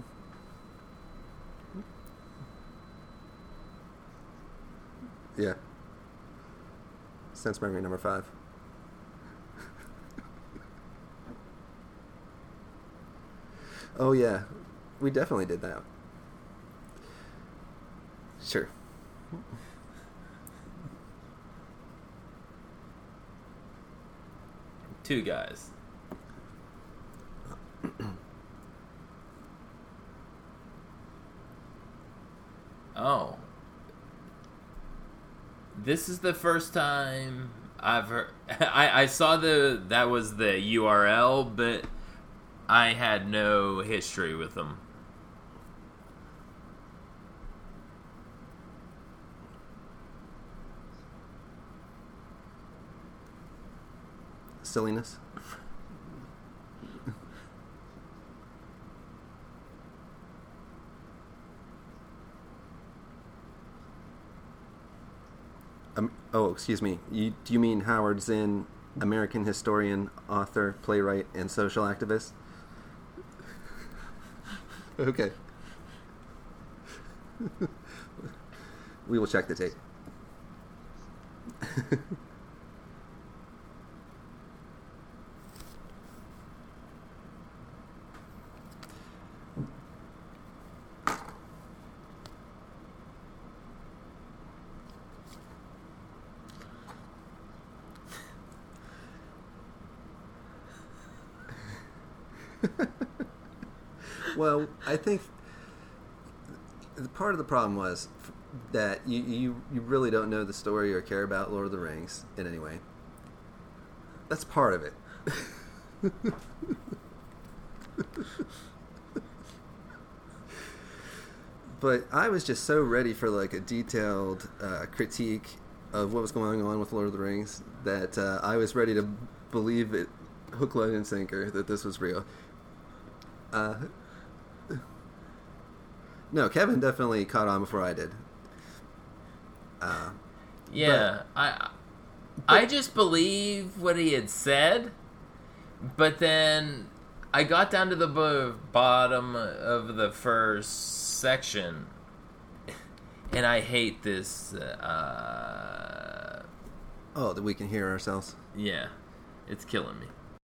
Yeah. Sense memory number five. Oh yeah, we definitely did that. Sure. Two guys. Oh. This is the first time I've heard. I, I saw the that was the U R L, but I had no history with them. Silliness. Um, oh, excuse me. You, do you mean Howard Zinn, American historian, author, playwright, and social activist? Okay. We will check the tape. Well, I think the part of the problem was that you, you, you really don't know the story or care about Lord of the Rings in any way. That's part of it. But I was just so ready for like a detailed uh, critique of what was going on with Lord of the Rings that uh, I was ready to believe it hook, line, and sinker that this was real. Uh, no, Kevin definitely caught on before I did. Uh, yeah, but, I but, I just believe what he had said, but then I got down to the b- bottom of the first section, and I hate this. Uh, oh, that we can hear ourselves. Yeah, it's killing me.